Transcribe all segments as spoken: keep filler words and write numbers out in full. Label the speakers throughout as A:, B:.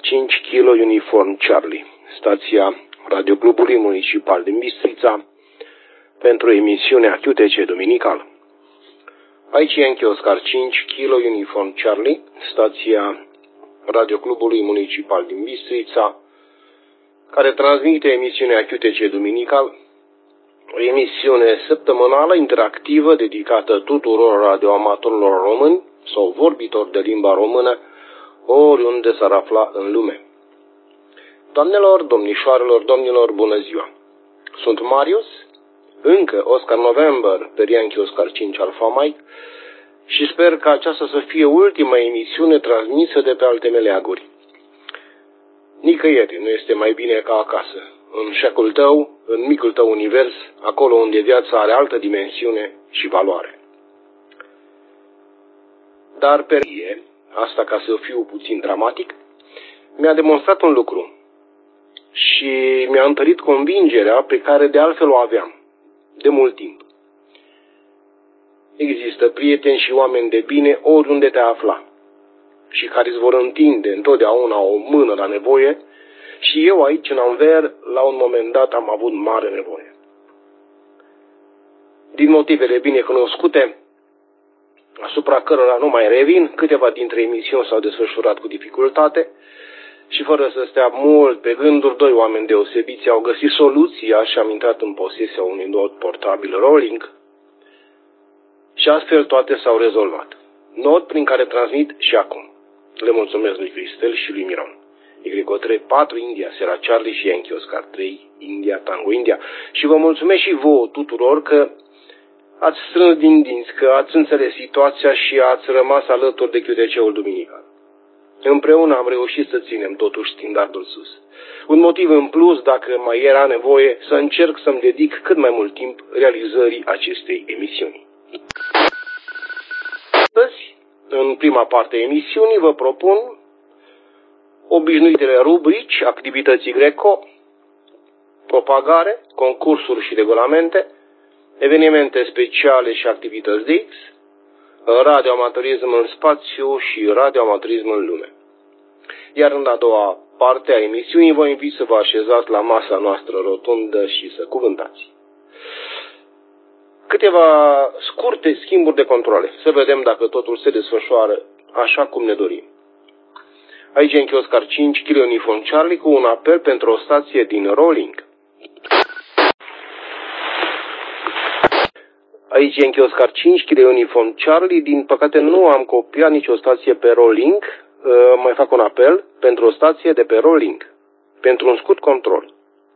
A: cinci Kilo Uniform Charlie, stația Radioclubului Municipal din Bistrița, pentru emisiunea Q T C Duminical. Aici Yankee Oscar cinci Kilo Uniform Charlie, stația Radioclubului Municipal din Bistrița, care transmite emisiunea Q T C Duminical, o emisiune săptămânală interactivă dedicată tuturor radioamatorilor români sau vorbitori de limba română, oriunde s-ar afla în lume. Doamnelor, domnișoarelor, domnilor, bună ziua! Sunt Marius, încă Oscar November pe Yankee Oscar cinci Alpha Mike, și sper că aceasta să fie ultima emisiune transmisă de pe alte meleaguri. Nicăieri nu este mai bine ca acasă, în șecul tău, în micul tău univers, acolo unde viața are altă dimensiune și valoare. Dar perie, asta ca să fiu puțin dramatic, mi-a demonstrat un lucru și mi-a întărit convingerea pe care de altfel o aveam de mult timp. Există prieteni și oameni de bine oriunde te afla și care îți vor întinde întotdeauna o mână la nevoie, și eu aici în Anvers la un moment dat am avut mare nevoie. Din motivele bine cunoscute, asupra cărora nu mai revin, câteva dintre emisiuni s-au desfășurat cu dificultate și fără să stea mult pe gânduri, doi oameni deosebiți au găsit soluția și am intrat în posesia unui not portabil rolling și astfel toate s-au rezolvat. Not prin care transmit și acum. Le mulțumesc lui Cristel și lui Miron. Y trei patru India, Sierra Charlie și Yankee Oscar trei India, Tango India. Și vă mulțumesc și vouă tuturor că ați strâns din dinți, că ați înțeles situația și ați rămas alături de Q T C-ul duminical. Împreună am reușit să ținem totuși standardul sus. Un motiv în plus, dacă mai era nevoie, să încerc să-mi dedic cât mai mult timp realizării acestei emisiuni. Astăzi, în prima parte a emisiunii, vă propun obișnuitele rubrici, activității Greco, propagare, concursuri și regulamente, evenimente speciale și activități de X, radioamatorism în spațiu și radioamatorism în lume. Iar în a doua parte a emisiunii vă invit să vă așezați la masa noastră rotundă și să cuvântați. Câteva scurte schimburi de controle, să vedem dacă totul se desfășoară așa cum ne dorim. Aici Yankee Oscar cinci Kilo Uniform Charlie cu un apel pentru o stație din rolling. Aici Yankee Oscar cinci Kilo Uniform Charlie, din păcate nu am copiat nicio stație pe rolling, uh, mai fac un apel pentru o stație de pe rolling, pentru un scurt control.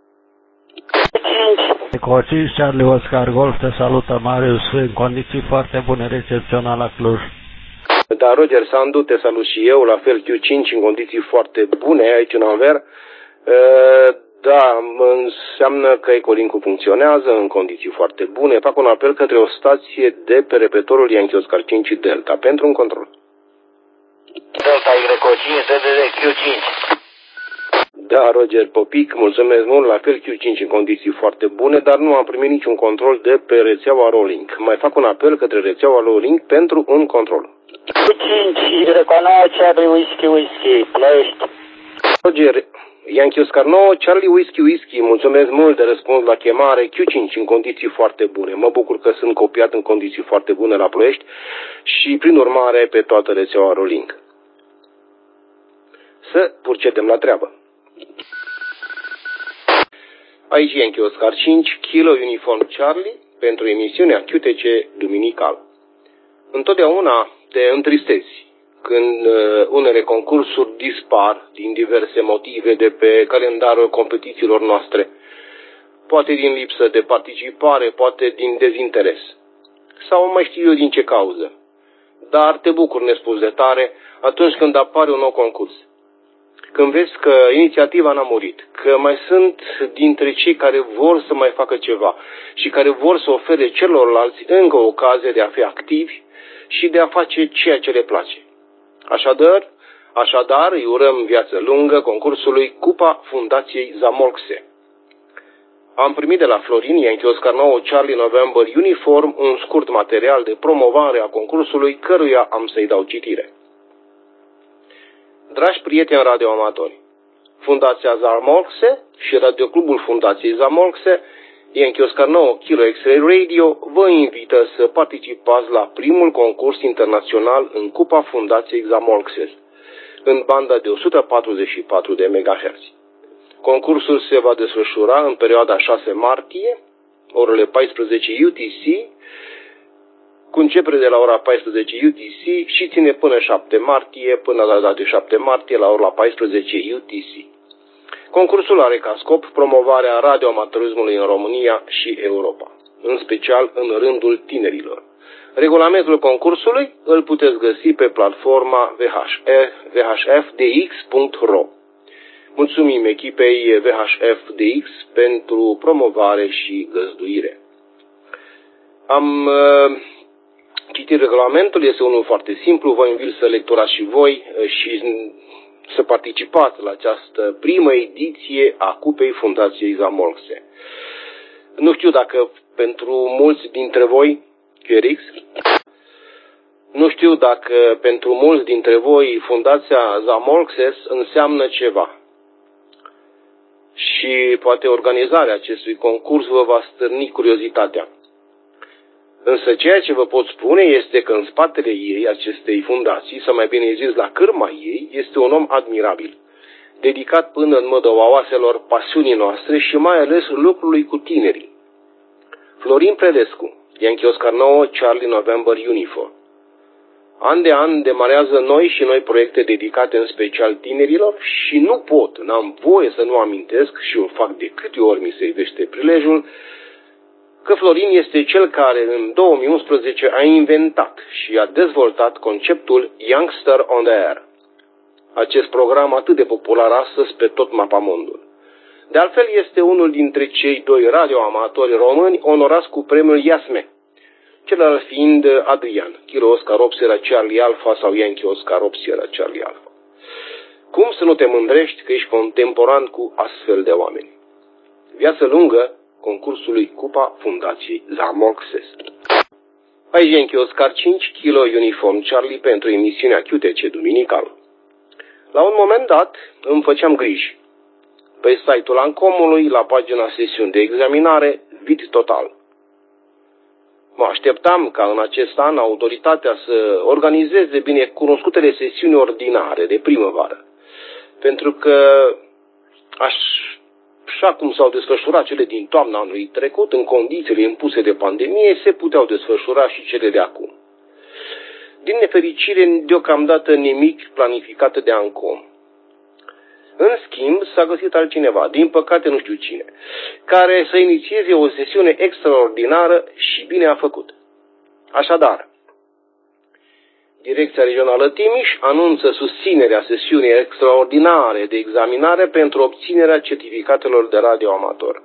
B: Eco cinci Charlie Oscar Golf, te salută Marius, în condiții foarte bune, recepționat la Cluj.
A: Da, Roger Sandu, te salut și eu, la fel Q cinci în condiții foarte bune aici în Anvers. Uh, Da, înseamnă că Ecolink-ul funcționează în condiții foarte bune. Fac un apel către o stație de pe repetorul Yankee Oscar cinci Delta pentru un control.
C: Delta Y cinci, D D D Q cinci.
A: Da, Roger Popic, mulțumesc mult, la fel Q cinci în condiții foarte bune, dar nu am primit niciun control de pe rețeaua Rolling. Mai fac un apel către rețeaua Rolling pentru un control.
C: Q cinci, Y nouă, Charlie Whiskey Whiskey, Ploiești.
A: Roger, Yankee Oscar nouă, Charlie Whiskey Whiskey, mulțumesc mult de răspuns la chemare, Q cinci în condiții foarte bune. Mă bucur că sunt copiat în condiții foarte bune la Ploiești și prin urmare pe toată rețeaua Rolling. Să procedem la treabă. Aici Yankee Oscar cinci Kilo Uniform Charlie pentru emisiunea Q T C Duminical. Întotdeauna te întristezi când uh, unele concursuri dispar din diverse motive de pe calendarul competițiilor noastre. Poate din lipsă de participare, poate din dezinteres. Sau mai știu eu din ce cauză. Dar te bucur nespus de tare atunci când apare un nou concurs. Când vezi că inițiativa n-a murit, că mai sunt dintre cei care vor să mai facă ceva și care vor să ofere celorlalți încă o ocazie de a fi activi și de a face ceea ce le place. Așadar, așadar îi urăm viață lungă concursului Cupa Fundației Zamolxe. Am primit de la Florin Yankee Oscar nouă Charlie November Uniform un scurt material de promovare a concursului, căruia am să-i dau citire. Dragi prieteni radioamatori, Fundația Zamolxe și Radioclubul Fundației Zamolxe, Yankee Oscar nouă Kilo X-Ray Radio, vă invită să participați la primul concurs internațional în Cupa Fundației Zamolxe, în banda de o sută patruzeci și patru de megahertz. Concursul se va desfășura în perioada șase martie, orele paisprezece U T C, cu începere de la ora paisprezece U T C și ține până șapte martie, până la data de șapte martie la ora paisprezece U T C. Concursul are ca scop promovarea radioamatorismului în România și Europa, în special în rândul tinerilor. Regulamentul concursului îl puteți găsi pe platforma v h f d x punct r o. Mulțumim echipei V H F D X pentru promovare și găzduire. Am uh, citit regulamentul, este unul foarte simplu, vă invit să lecturați și voi și să participați la această primă ediție a Cupei Fundației Zamolxe. Nu știu dacă pentru mulți dintre voi, Q R X, nu știu dacă pentru mulți dintre voi Fundația Zamolxe înseamnă ceva. Și poate organizarea acestui concurs vă va stârni curiozitatea. Însă ceea ce vă pot spune este că în spatele ei, acestei fundații, sau mai bine zis la cârma ei, este un om admirabil, dedicat până în mădăua oaselor pasiunii noastre și mai ales lucrului cu tinerii. Florin Predescu, Yankee Oscar nouă Charlie November Uniform. An de an demarează noi și noi proiecte dedicate în special tinerilor și nu pot, n-am voie să nu amintesc și o fac de câte ori mi se ivește prilejul, că Florin este cel care în două mii unsprezece a inventat și a dezvoltat conceptul Youngster on the Air, acest program atât de popular astăzi pe tot mapamondul. De altfel este unul dintre cei doi radioamatori români onorați cu premiul Iasme, celălalt fiind Adrian, Kilo Oscar opt Sierra Charlie Alpha sau Yankee Oscar opt Sierra Charlie Alpha. Cum să nu te mândrești că ești contemporan cu astfel de oameni? Viață lungă concursului Cupa Fundației Zamolxe. Aici Yankee Oscar cinci Kilo Uniform Charlie pentru emisiunea Q T C duminical. La un moment dat îmi făceam griji. Pe site-ul Ancomului, la pagina sesiuni de examinare, vid total. Mă așteptam ca în acest an autoritatea să organizeze binecunoscutele sesiuni ordinare de primăvară, pentru că așa cum s-au desfășurat cele din toamna anului trecut, în condițiile impuse de pandemie, se puteau desfășura și cele de acum. Din nefericire, deocamdată nimic planificat de Ancom. În schimb, s-a găsit altcineva, din păcate nu știu cine, care să inițieze o sesiune extraordinară și bine a făcut. Așadar, Direcția Regională Timiș anunță susținerea sesiunii extraordinare de examinare pentru obținerea certificatelor de radioamator.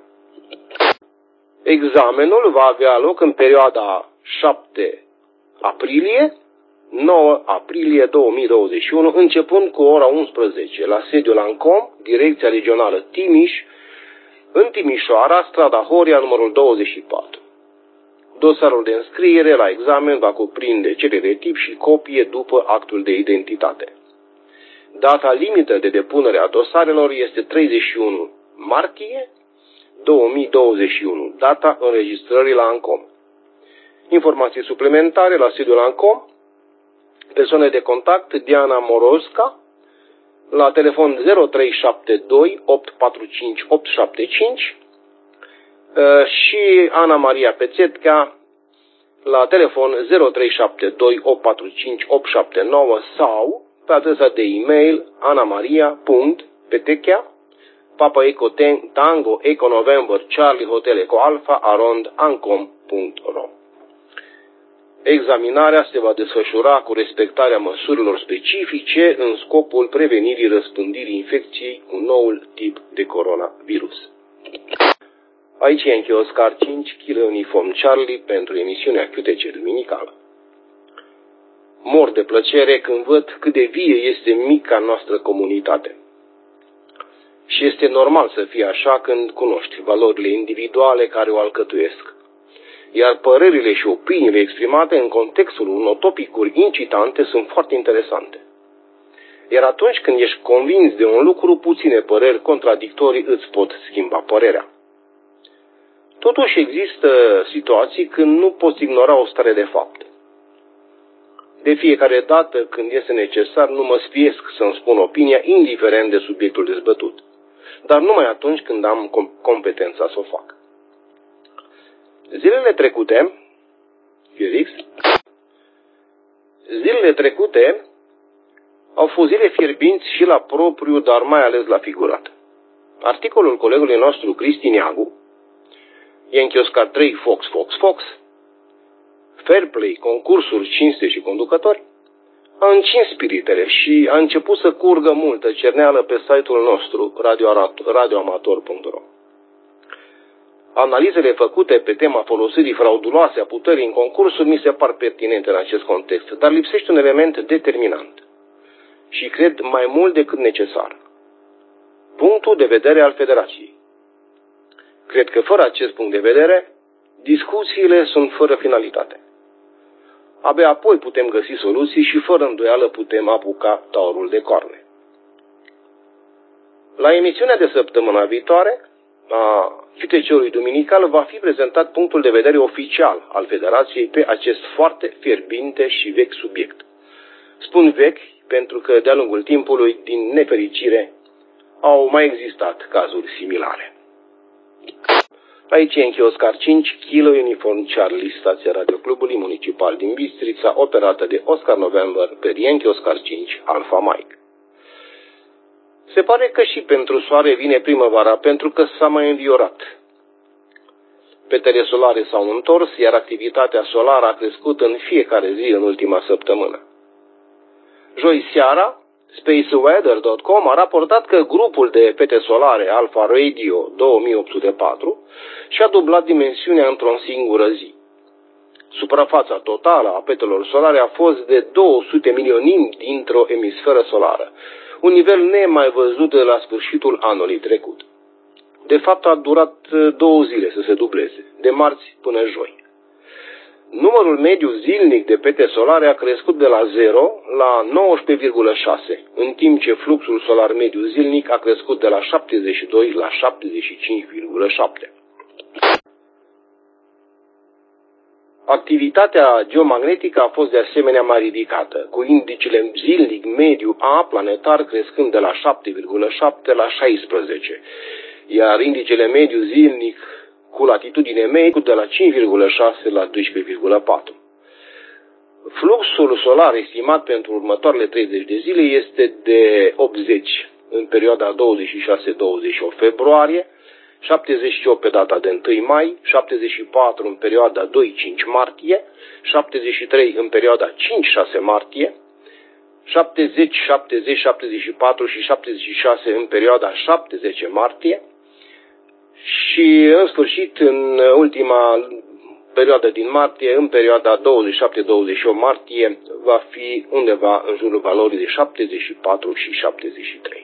A: Examenul va avea loc în perioada șapte aprilie nouă aprilie două mii douăzeci și unu, începând cu ora unsprezece, la sediul Ancom, Direcția Regională Timiș, în Timișoara, strada Horia, numărul douăzeci și patru. Dosarul de înscriere la examen va cuprinde cerere de tip și copie după actul de identitate. Data limită de depunere a dosarelor este treizeci și unu martie două mii douăzeci și unu, data înregistrării la Ancom. Informații suplimentare la sediul Ancom. Persoane de contact: Diana Morozca, la telefon zero trei șapte doi opt patru cinci opt șapte cinci și Ana Maria Pețetca, la telefon zero trei șapte doi opt patru cinci opt șapte nouă sau pe adresa de e-mail anamaria punct petechea Papa Eco Tango Eco November Charlie Hotel Eco Alpha arond ancom punct ro. Examinarea se va desfășura cu respectarea măsurilor specifice în scopul prevenirii răspândirii infecției cu noul tip de coronavirus. Aici Yankee Oscar cinci Kilo Uniform Charlie pentru emisiunea Q T C duminicală. Mor de plăcere când văd cât de vie este mica noastră comunitate. Și este normal să fie așa când cunoști valorile individuale care o alcătuiesc. Iar părerile și opiniile exprimate în contextul unor topicuri incitante sunt foarte interesante. Iar atunci când ești convins de un lucru, puține păreri contradictorii îți pot schimba părerea. Totuși există situații când nu poți ignora o stare de fapt. De fiecare dată când este necesar, nu mă sfiesc să-mi spun opinia, indiferent de subiectul dezbătut. Dar numai atunci când am competența să o fac. Zilele trecute, Felix, zilele trecute au fost zile fierbinți și la propriu, dar mai ales la figurat. Articolul colegului nostru, Cristi Neagu, Yankee Oscar trei, Fox, Fox, Fox, Fair Play, concursuri, cinste și conducători, a încins spiritele și a început să curgă multă cerneală pe site-ul nostru, radioamator punct ro. Analizele făcute pe tema folosirii frauduloase a puterii în concursuri mi se par pertinente în acest context, dar lipsește un element determinant și cred mai mult decât necesar. Punctul de vedere al Federației. Cred că fără acest punct de vedere, discuțiile sunt fără finalitate. Abia apoi putem găsi soluții și fără îndoială putem apuca taurul de coarne. La emisiunea de săptămâna viitoare a Q T C-ului duminical va fi prezentat punctul de vedere oficial al Federației pe acest foarte fierbinte și vechi subiect. Spun vechi pentru că de-a lungul timpului, din nefericire, au mai existat cazuri similare. Aici e Yankee Oscar cinci, Kilo Uniform Charlie, stația radioclubului municipal din Bistrița, operată de Oscar November pe Yankee Oscar cinci, Alpha Mike. Se pare că și pentru soare vine primăvara, pentru că s-a mai înviorat. Petele solare s-au întors, iar activitatea solară a crescut în fiecare zi în ultima săptămână. Joi seara, Space Weather punct com a raportat că grupul de pete solare Alpha Radio două mii opt sute patru și-a dublat dimensiunea într-o singură zi. Suprafața totală a petelor solare a fost de două sute milionimi dintr-o emisferă solară, un nivel nemai văzut de la sfârșitul anului trecut. De fapt, a durat două zile să se dubleze, de marți până joi. Numărul mediu zilnic de pete solare a crescut de la zero la nouăsprezece virgulă șase, în timp ce fluxul solar mediu zilnic a crescut de la șaptezeci și doi la șaptezeci și cinci virgulă șapte. Activitatea geomagnetică a fost de asemenea mai ridicată, cu indicele zilnic mediu A planetar crescând de la șapte virgulă șapte la șaisprezece, iar indicele mediu zilnic cu latitudine medie de la cinci virgulă șase la doisprezece virgulă patru. Fluxul solar estimat pentru următoarele treizeci de zile este de optzeci în perioada douăzeci și șase douăzeci și opt februarie, șaptezeci și opt pe data de întâi mai, șaptezeci și patru în perioada doi cinci martie, șaptezeci și trei în perioada cinci șase martie, șaptezeci, șaptezeci, șaptezeci și patru și șaptezeci și șase în perioada șapte zece martie și, în sfârșit, în ultima perioadă din martie, în perioada douăzeci și șapte douăzeci și opt martie, va fi undeva în jurul valorii de șaptezeci și patru și șaptezeci și trei.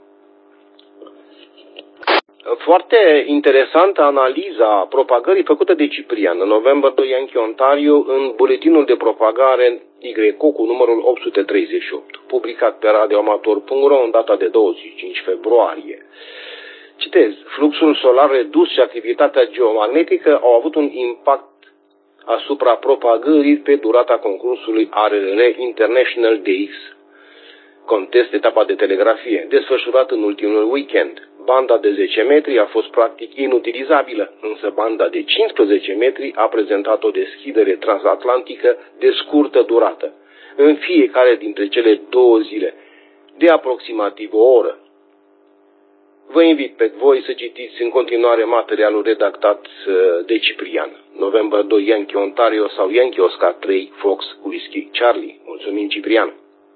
A: Foarte interesantă analiza propagării făcută de Ciprian în November doi Yankee Ontario în buletinul de propagare Y O cu numărul opt sute treizeci și opt, publicat pe radioamator punct ro în data de douăzeci și cinci februarie. Citez, fluxul solar redus și activitatea geomagnetică au avut un impact asupra propagării pe durata concursului R R R International D X, contest etapa de telegrafie, desfășurat în ultimul weekend. Banda de zece metri a fost practic inutilizabilă, însă banda de cincisprezece metri a prezentat o deschidere transatlantică de scurtă durată, în fiecare dintre cele două zile, de aproximativ o oră. Vă invit pe voi să citiți în continuare materialul redactat de Ciprian, November doi Yankee Ontario sau Yankee Oscar trei Fox Whiskey Charlie. Mulțumim, Ciprian!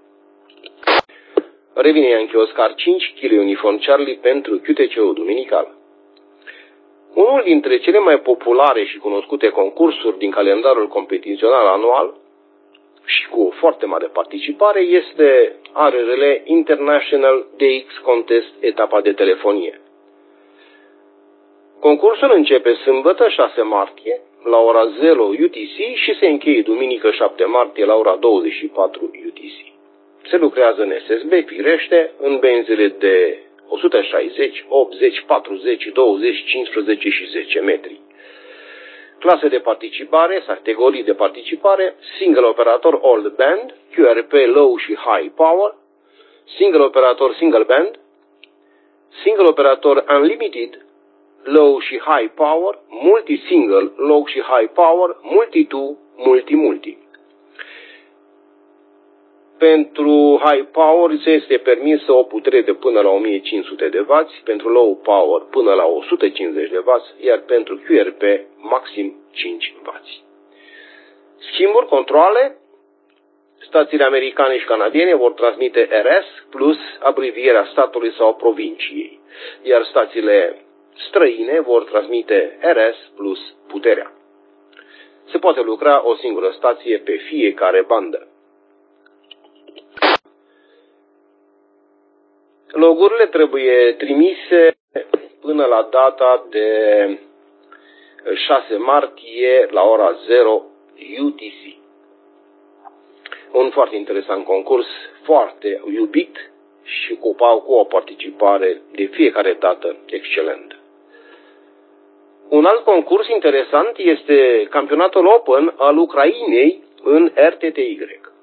A: Revine Yankee Oscar cinci, Kilo Uniform Charlie pentru Q T C-ul duminical. Unul dintre cele mai populare și cunoscute concursuri din calendarul competițional anual și cu o foarte mare participare este R R L International D X Contest etapa de telefonie. Concursul începe sâmbătă șase martie la ora zero U T C și se încheie duminică șapte martie la ora douăzeci și patru U T C. Se lucrează în S S B, firește, în benzile de o sută șaizeci, optzeci, patruzeci, douăzeci, cincisprezece și zece metri. Clase de participare, categorii de participare, single operator all band, Q R P low și high power, single operator single band, single operator unlimited, low și high power, multi-single, low și high power, multi-two, multi-multi. Pentru high power este permisă o putere de până la o mie cinci sute de wați, pentru low power până la o sută cincizeci de wați, iar pentru Q R P maxim cinci wați. Schimburi, controle, stațiile americane și canadiene vor transmite R S plus abrevierea statului sau provinciei, iar stațiile străine vor transmite R S plus puterea. Se poate lucra o singură stație pe fiecare bandă. Logurile trebuie trimise până la data de șase martie la ora zero U T C. Un foarte interesant concurs, foarte iubit și cu, cu o participare de fiecare dată excelentă. Un alt concurs interesant este campionatul Open al Ucrainei în R T T Y.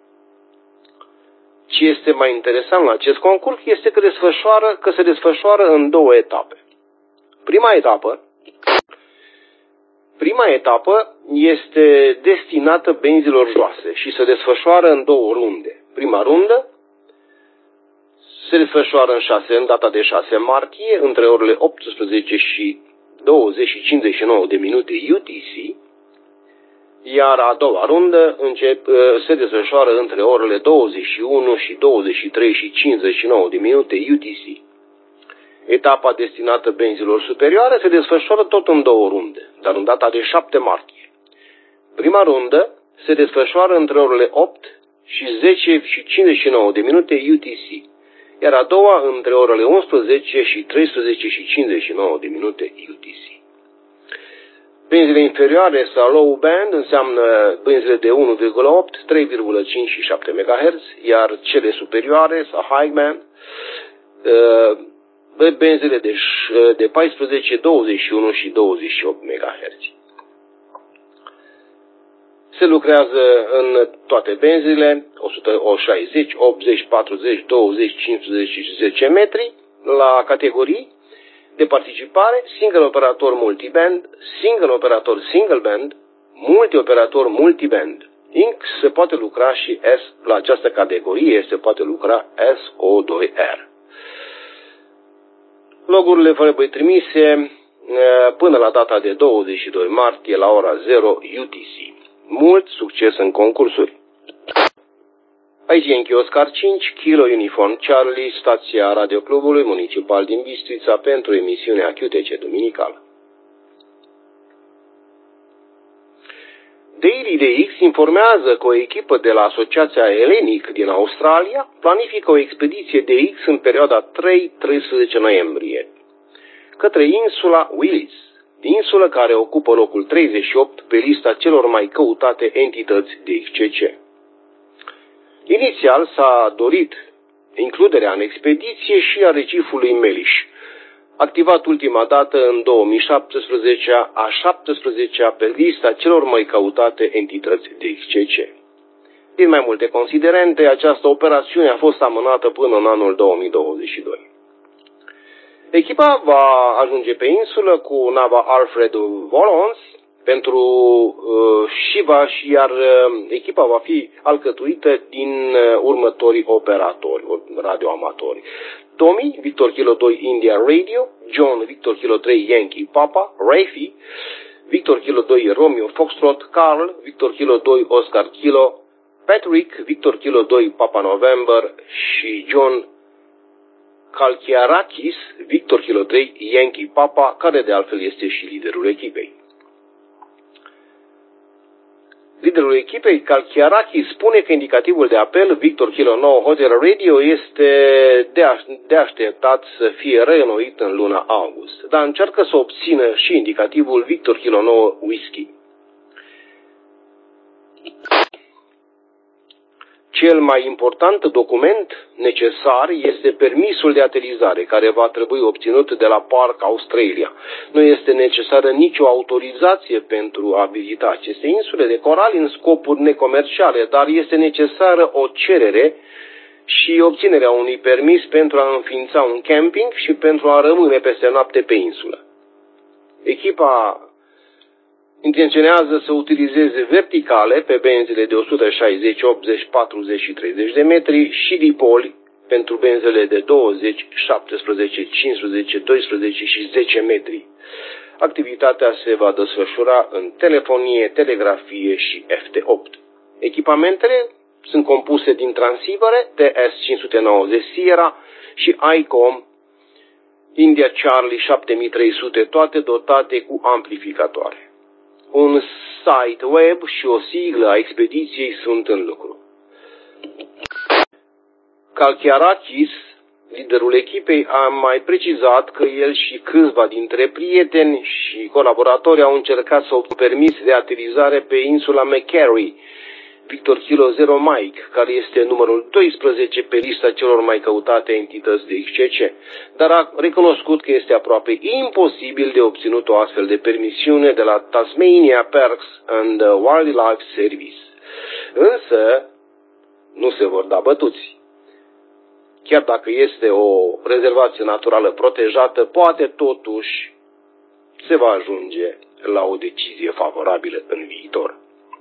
A: Ce este mai interesant la acest concurs este că, desfășoară, că se desfășoară în două etape. Prima etapă, prima etapă este destinată benzilor joase și se desfășoară în două runde. Prima rundă se desfășoară în, șase, în data de șase martie, între orele optsprezece și douăzeci și cincizeci și nouă de minute U T C, iar a doua rundă încep, se desfășoară între orele douăzeci și unu și douăzeci și trei și cincizeci și nouă de minute U T C. Etapa destinată benzilor superioare se desfășoară tot în două runde, dar în data de șapte martie. Prima rundă se desfășoară între orele opt și zece și cincizeci și nouă de minute U T C, iar a doua între orele unsprezece și treisprezece și cincizeci și nouă de minute U T C. Benzile inferioare sau low band înseamnă benzile de unu virgulă opt, trei virgulă cinci și șapte megahertz, iar cele superioare sau high band, benzile de, de paisprezece, douăzeci și unu și douăzeci și opt megahertz. Se lucrează în toate benzile, o sută șaizeci, optzeci, patruzeci, douăzeci, cincisprezece și zece metri, la categorii de participare, single operator multiband, single operator single band, multi-operator multiband. Inc se poate lucra și S, la această categorie se poate lucra S O doi R. Logurile trebuie trimise până la data de douăzeci și doi martie la ora zero U T C. Mult succes în concursuri! Aici e Enchi Oscar cinci, Kilo Uniform Charlie, stația Radioclubului Municipal din Bistrița pentru emisiunea Q T C Duminical. Daily D X informează că o echipă de la Asociația Hellenic din Australia planifică o expediție D X în perioada trei treisprezece noiembrie către insula Willis, insulă care ocupă locul treizeci și opt pe lista celor mai căutate entități D X C C. Inițial s-a dorit includerea în expediție și a recifului Meliș, activat ultima dată în două mii șaptesprezece, a șaptesprezecea pe lista celor mai căutate entități D X C C. Din mai multe considerente, această operațiune a fost amânată până în anul două mii douăzeci și doi. Echipa va ajunge pe insulă cu nava Alfred Volons pentru uh, și va și iar uh, echipa va fi alcătuită din uh, următorii operatori radioamatori: Tommy, Victor Kilo doi India Radio, John, Victor Kilo trei Yankee Papa, Rafi, Victor Kilo doi Romeo Foxtrot, Carl, Victor Kilo doi Oscar Kilo, Patrick, Victor Kilo doi Papa November și John Kalkiarakis, Victor Kilo trei Yankee Papa, care de altfel este și liderul echipei. Liderul echipei, Kalkiarakis, spune că indicativul de apel Victor Kilo nouă Hotel Radio este de, aș, de așteptat să fie reînnoit în luna august, dar încearcă să obțină și indicativul Victor Kilo nouă Whisky. Cel mai important document necesar este permisul de aterizare, care va trebui obținut de la Park Australia. Nu este necesară nicio autorizație pentru a vizita aceste insule de corali în scopuri necomerciale, dar este necesară o cerere și obținerea unui permis pentru a înființa un camping și pentru a rămâne peste noapte pe insulă. Echipa intenționează să utilizeze verticale pe benzile de o sută șaizeci, optzeci, patruzeci și treizeci de metri și dipoli pentru benzele de douăzeci, șaptesprezece, cincisprezece, doisprezece și zece metri. Activitatea se va desfășura în telefonie, telegrafie și F T opt. Echipamentele sunt compuse din transivere T S cinci sute nouăzeci Sierra și I C O M India Charlie șapte mii trei sute, toate dotate cu amplificatoare. Un site web și o siglă a expediției sunt în lucru. Kalkiarakis, liderul echipei, a mai precizat că el și câțiva dintre prieteni și colaboratori au încercat să obțină permis de aterizare pe insula Macquarie, Victor Kilo zero Mike, care este numărul doisprezece pe lista celor mai căutate entități de X C C, dar a recunoscut că este aproape imposibil de obținut o astfel de permisiune de la Tasmania Parks and Wildlife Service. Însă, nu se vor da bătuți. Chiar dacă este o rezervație naturală protejată, poate totuși se va ajunge la o decizie favorabilă în viitor.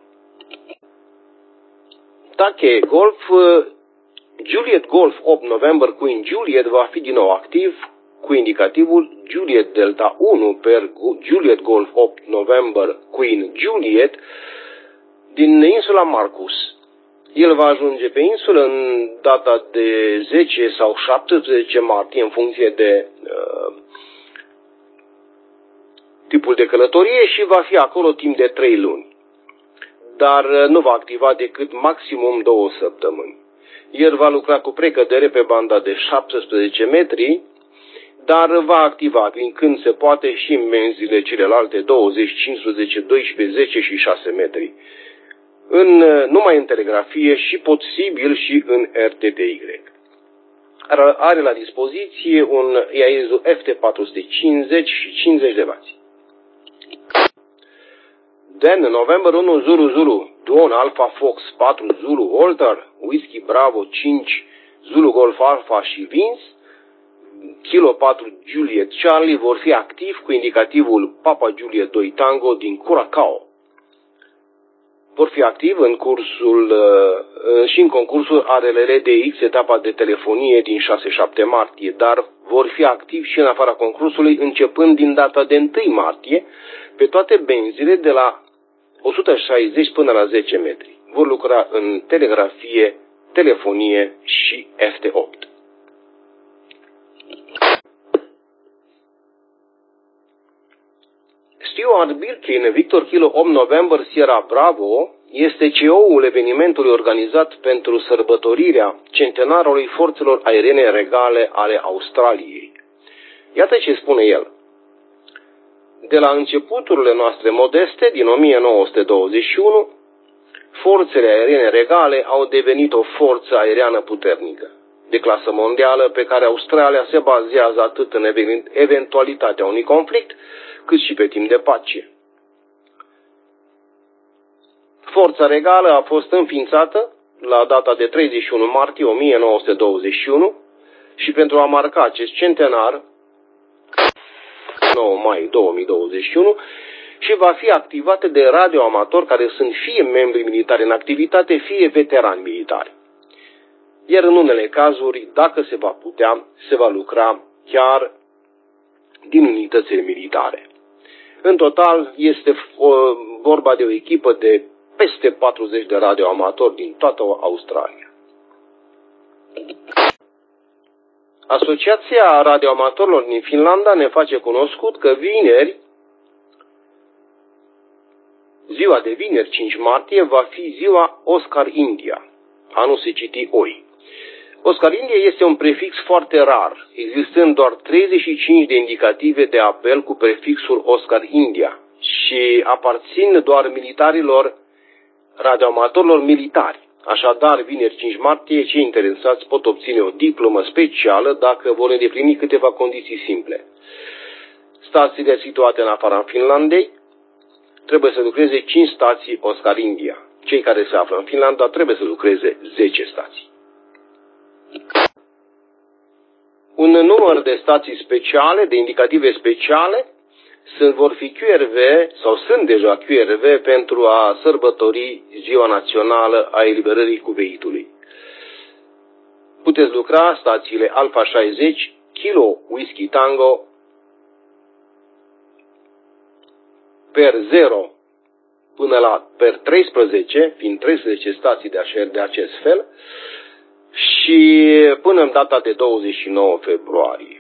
A: Take Golf, Juliet Golf opt November Queen Juliet va fi din nou activ cu indicativul Juliet Delta unu per Juliet Golf opt November Queen Juliet din insula Marcus. El va ajunge pe insulă în data de zece sau șaptesprezece martie în funcție de uh, tipul de călătorie și va fi acolo timp de trei luni. Dar nu va activa decât maximum două săptămâni. El va lucra cu precădere pe banda de șaptesprezece metri, dar va activa din când se poate și în menzile celelalte douăzeci, cincisprezece, doisprezece, zece și șase metri. În, numai în telegrafie și posibil și în R T T Y. Are la dispoziție un Yaesu F T patru sute cincizeci și cincizeci de wați. Dan, November unu Zulu Zulu, Dawn Alpha Fox patru Zulu Walter, Whiskey Bravo cinci Zulu Golf Alpha și Vince, Kilo patru Juliet Charlie vor fi activi cu indicativul Papa Juliet doi Tango din Curacao. Vor fi activi în cursul și în concursul R L R D X, etapa de telefonie din șase șapte martie, dar vor fi activi și în afara concursului începând din data de unu martie pe toate benzile de la o sută șaizeci până la zece metri. Vor lucra în telegrafie, telefonie și F T opt. Stuart Birkin, Victor Kilo opt November Sierra Bravo, este C E O-ul evenimentului organizat pentru sărbătorirea centenarului forțelor aeriene regale ale Australiei. Iată ce spune el. De la începuturile noastre modeste, din o mie nouă sute douăzeci și unu, forțele aeriene regale au devenit o forță aeriană puternică, de clasă mondială, pe care Australia se bazează atât în eventualitatea unui conflict, cât și pe timp de pace. Forța regală a fost înființată la data de treizeci și unu martie o mie nouă sute douăzeci și unu și pentru a marca acest centenar, nouă mai două mii douăzeci și unu, și va fi activată de radioamatori care sunt fie membri militari în activitate, fie veterani militari. Iar în unele cazuri, dacă se va putea, se va lucra chiar din unitățile militare. În total este vorba de o echipă de peste patruzeci de radioamatori din toată Australia. Asociația radioamatorilor din Finlanda ne face cunoscut că vineri, ziua de vineri cinci martie, va fi ziua Oscar India. Anul se citi oi. Oscar India este un prefix foarte rar, existând doar treizeci și cinci de indicative de apel cu prefixul Oscar India și aparțin doar militarilor, radioamatorilor militari. Așadar, vineri cinci martie, cei interesați pot obține o diplomă specială dacă vor îndeplini câteva condiții simple. Stațiile situate în afara Finlandei trebuie să lucreze cinci stații Oscar India. Cei care se află în Finlanda trebuie să lucreze zece stații. Un număr de stații speciale, de indicative speciale, sunt, vor fi Q R V sau sunt deja Q R V pentru a sărbători Ziua Națională a Eliberării Cuveitului. Puteți lucra stațiile Alfa șaizeci, Kilo Whisky Tango, per zero până la per treisprezece, fiind treisprezece stații de, așa, de acest fel, și până în data de douăzeci și nouă februarie.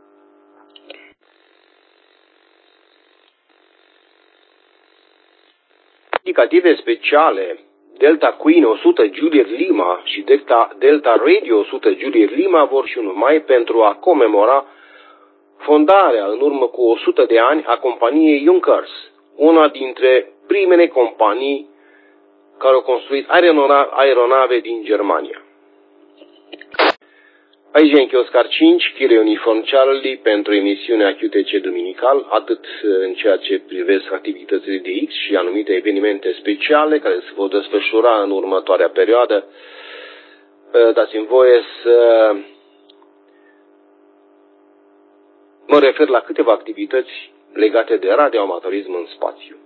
A: Indicative speciale Delta Queen o sută Juliet Lima și Delta, Delta Radio o sută Juliet Lima vor și numai pentru a comemora fondarea în urmă cu o sută de ani a companiei Junkers, una dintre primele companii care au construit aeronave din Germania. Aici Yankee Oscar cinci, Kilo Uniform Charlie pentru emisiunea Q T C duminical, atât în ceea ce privesc activitățile de X și anumite evenimente speciale care se vor desfășura în următoarea perioadă. Dați-mi voie să mă refer la câteva activități legate de radioamatorism în spațiu.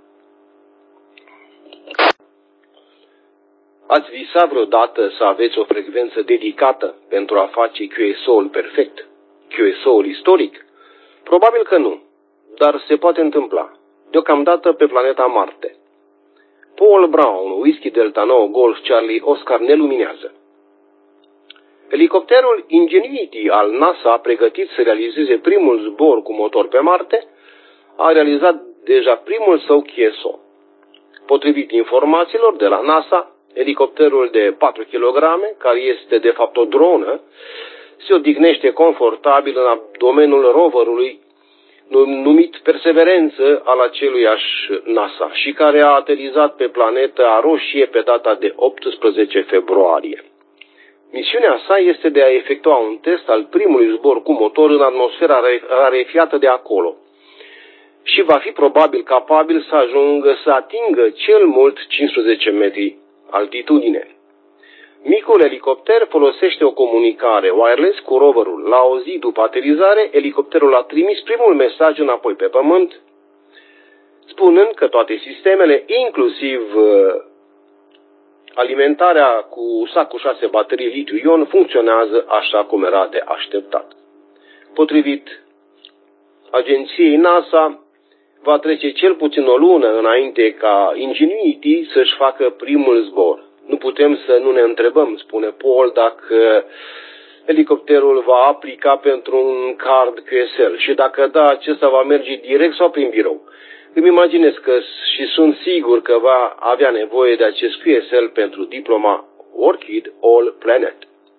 A: Ați visat vreodată să aveți o frecvență dedicată pentru a face Q S O-ul perfect? Q S O-ul istoric? Probabil că nu, dar se poate întâmpla. Deocamdată pe planeta Marte. Paul Brown, Whisky Delta nouă Golf Charlie Oscar ne luminează. Elicopterul Ingenuity al NASA, pregătit să realizeze primul zbor cu motor pe Marte, a realizat deja primul său Q S O. Potrivit informațiilor de la NASA, elicopterul de patru kilograme, care este de fapt o dronă, se odihnește confortabil în abdomenul roverului numit Perseverență al aceluiași NASA și care a aterizat pe planeta Roșie pe data de optsprezece februarie. Misiunea sa este de a efectua un test al primului zbor cu motor în atmosfera rarefiată de acolo și va fi probabil capabil să ajungă să atingă cel mult cincisprezece metri altitudine. Micul elicopter folosește o comunicare wireless cu roverul. La o zi după aterizare, elicopterul a trimis primul mesaj înapoi pe pământ, spunând că toate sistemele, inclusiv alimentarea cu sac cu șase baterii litiu-ion, funcționează așa cum era de așteptat. Potrivit agenției NASA, va trece cel puțin o lună înainte ca Ingenuity să-și facă primul zbor. Nu putem să nu ne întrebăm, spune Paul, dacă elicopterul va aplica pentru un card Q S L și dacă da, acesta va merge direct sau prin birou. Îmi imaginez că și sunt sigur că va avea nevoie de acest Q S L pentru diploma Orchid All Planet.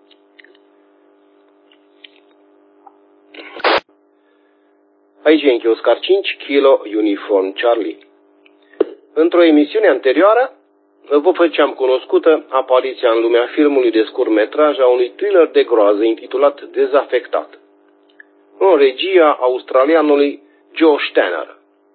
A: Aici Yankee Oscar cinci, Kilo Uniform Charlie. Într-o emisiune anterioară, vă făceam cunoscută apariția în lumea filmului de scurtmetraj a unui thriller de groază intitulat Dezafectat, în regia australianului Josh Tanner.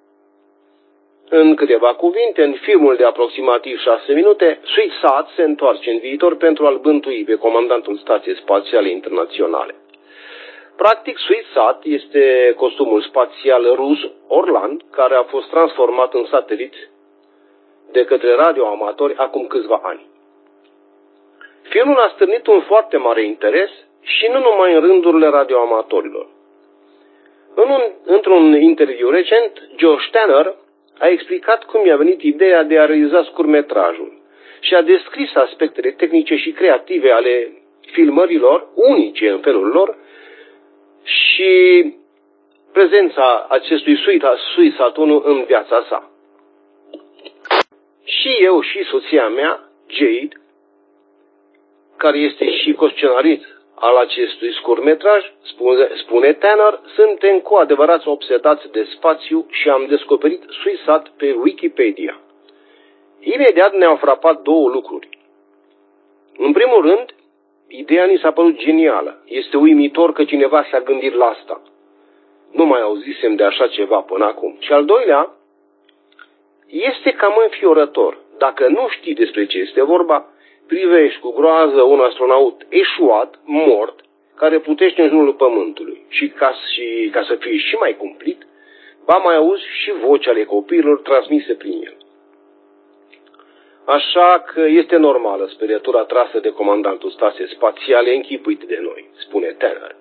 A: În câteva cuvinte, în filmul de aproximativ șase minute, SweetSat se întoarce în viitor pentru a-l bântui pe comandantul Stației Spațiale Internaționale. Practic, SweetSat este costumul spațial rus Orlan, care a fost transformat în satelit de către radioamatori acum câțiva ani. Filmul a stârnit un foarte mare interes și nu numai în rândurile radioamatorilor. În un, într-un interviu recent, Josh Tanner a explicat cum i-a venit ideea de a realiza scurtmetrajul și a descris aspectele tehnice și creative ale filmărilor, unice în felul lor, și prezența acestui SweetSat unu în viața sa. Și eu și soția mea, Jade, care este și coscenarist al acestui scurtmetraj, spune, spune Tanner, suntem cu adevărat obsedați de spațiu și am descoperit SweetSat pe Wikipedia. Imediat ne-au frapat două lucruri. În primul rând, ideea ni s-a părut genială. Este uimitor că cineva s-a gândit la asta. Nu mai auzisem de așa ceva până acum. Și al doilea, este cam înfiorător. Dacă nu știi despre ce este vorba, privești cu groază un astronaut eșuat, mort, care plutește în jurul Pământului. Și ca, și ca să fii și mai cumplit, ba mai auzi și voci ale copiilor transmise prin el. Așa că este normală sperietura trasă de comandantul stației spațiale închipuit de noi, spune Tanner.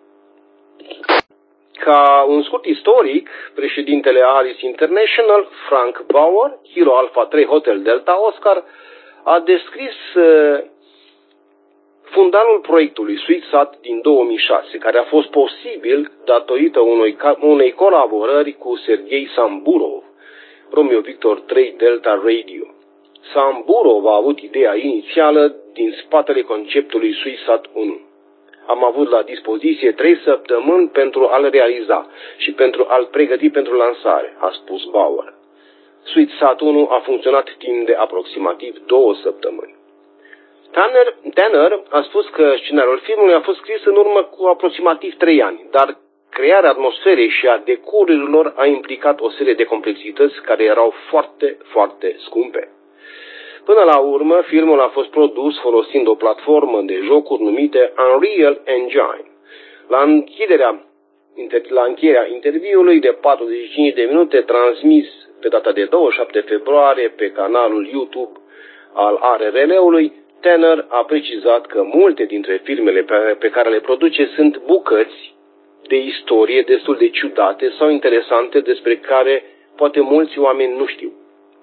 A: Ca un scurt istoric, președintele Aris International, Frank Bauer, Kilo Alpha trei Hotel Delta Oscar, a descris uh, fundalul proiectului SweetSat din două mii șase, care a fost posibil datorită unui, unei colaborări cu Sergei Samburov, Romeo Victor trei Delta Radio. Samburov a avut ideea inițială din spatele conceptului SweetSat unu. Am avut la dispoziție trei săptămâni pentru a-l realiza și pentru a-l pregăti pentru lansare, a spus Bauer. SweetSat unu a funcționat timp de aproximativ două săptămâni. Tanner, Tanner a spus că scenariul filmului a fost scris în urmă cu aproximativ trei ani, dar crearea atmosferei și a decorurilor a implicat o serie de complexități care erau foarte, foarte scumpe. Până la urmă, filmul a fost produs folosind o platformă de jocuri numită Unreal Engine. La închiderea, la încheierea interviului de patruzeci și cinci de minute transmis pe data de douăzeci și șapte februarie pe canalul YouTube al A R R L-ului, Tanner a precizat că multe dintre filmele pe care le produce sunt bucăți de istorie destul de ciudate sau interesante despre care poate mulți oameni nu știu.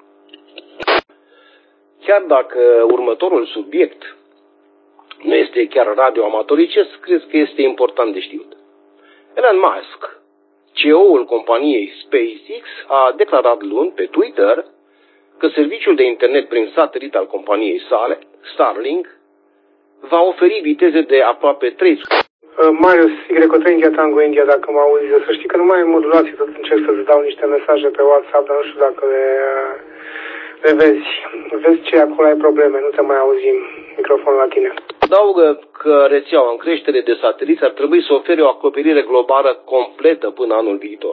A: Chiar dacă următorul subiect nu este chiar radioamatoricesc, cred că este important de știut. Elon Musk, C E O-ul companiei SpaceX, a declarat luni pe Twitter că serviciul de internet prin satelit al companiei sale, Starlink, va oferi viteze de aproape trei sute.
D: Uh, Marius, Y trei India Tango India, dacă mă auzi, să știi că nu mai am modulație, tot încerc să-ți dau niște mesaje pe WhatsApp, dar nu știu dacă le, le vezi. Vezi ce acolo ai probleme, nu te mai auzim, microfonul la tine.
A: Adaugă că rețeaua în creștere de sateliți ar trebui să ofere o acoperire globală completă până anul viitor.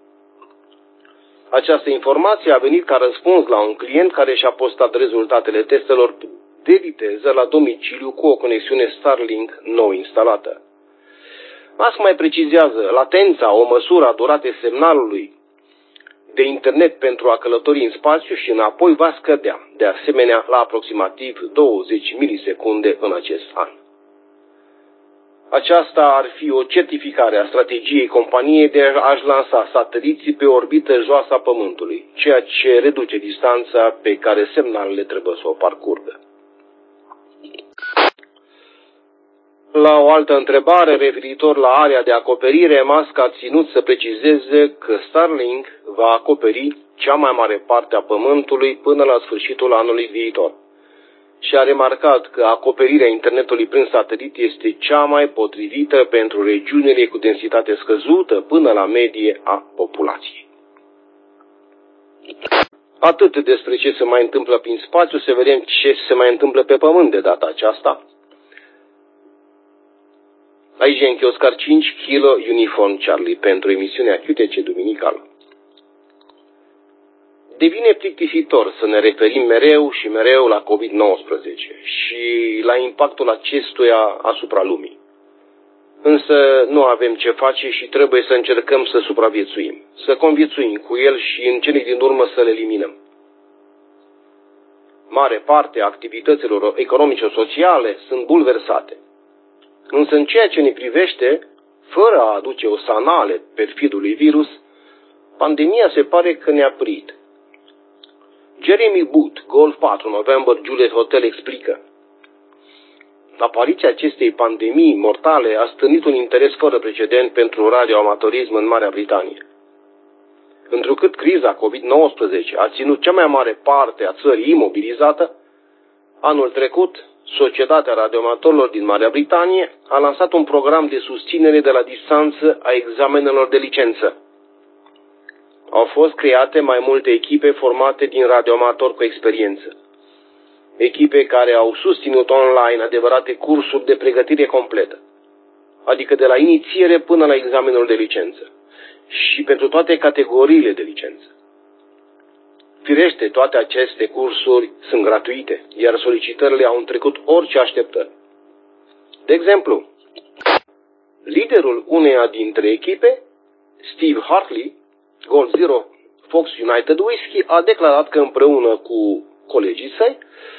A: Această informație a venit ca răspuns la un client care și-a postat rezultatele testelor de viteză la domiciliu cu o conexiune Starlink nou instalată. Musk mai precizează, latența, o măsură a duratei semnalului de internet pentru a călători în spațiu și înapoi va scădea, de asemenea la aproximativ douăzeci milisecunde în acest an. Aceasta ar fi o certificare a strategiei companiei de a-și lansa sateliții pe orbită joasă a Pământului, ceea ce reduce distanța pe care semnalele trebuie să o parcurgă. La o altă întrebare referitor la area de acoperire, Musk a ținut să precizeze că Starlink va acoperi cea mai mare parte a Pământului până la sfârșitul anului viitor. Și a remarcat că acoperirea internetului prin satelit este cea mai potrivită pentru regiunile cu densitate scăzută până la medie a populației. Atât despre ce se mai întâmplă prin spațiu, să vedem ce se mai întâmplă pe Pământ de data aceasta. Aici e Oscar cinci Kilo Uniform Charlie pentru emisiunea Q T C Duminical. Devine plictisitor să ne referim mereu și mereu la COVID nouăsprezece și la impactul acestuia asupra lumii. Însă nu avem ce face și trebuie să încercăm să supraviețuim, să conviețuim cu el și în cele din urmă să le eliminăm. Mare parte a activităților economice-sociale sunt bulversate. Însă în ceea ce ne privește, fără a aduce o sanale perfidului virus, pandemia se pare că ne-a prit. Jeremy Booth, Golf patru, November Juliet Hotel, explică: apariția acestei pandemii mortale a stârnit un interes fără precedent pentru radioamatorism în Marea Britanie. Întrucât criza COVID nouăsprezece a ținut cea mai mare parte a țării imobilizată, anul trecut, Societatea Radioamatorilor din Marea Britanie a lansat un program de susținere de la distanță a examenelor de licență. Au fost create mai multe echipe formate din radioamatori cu experiență. echipe care au susținut online adevărate cursuri de pregătire completă, adică de la inițiere până la examenul de licență și pentru toate categoriile de licență. Firește, toate aceste cursuri sunt gratuite, iar solicitările au întrecut orice așteptări. De exemplu, liderul uneia dintre echipe, Steve Hartley, Gold Zero Fox United Whiskey, a declarat că împreună cu colegii săi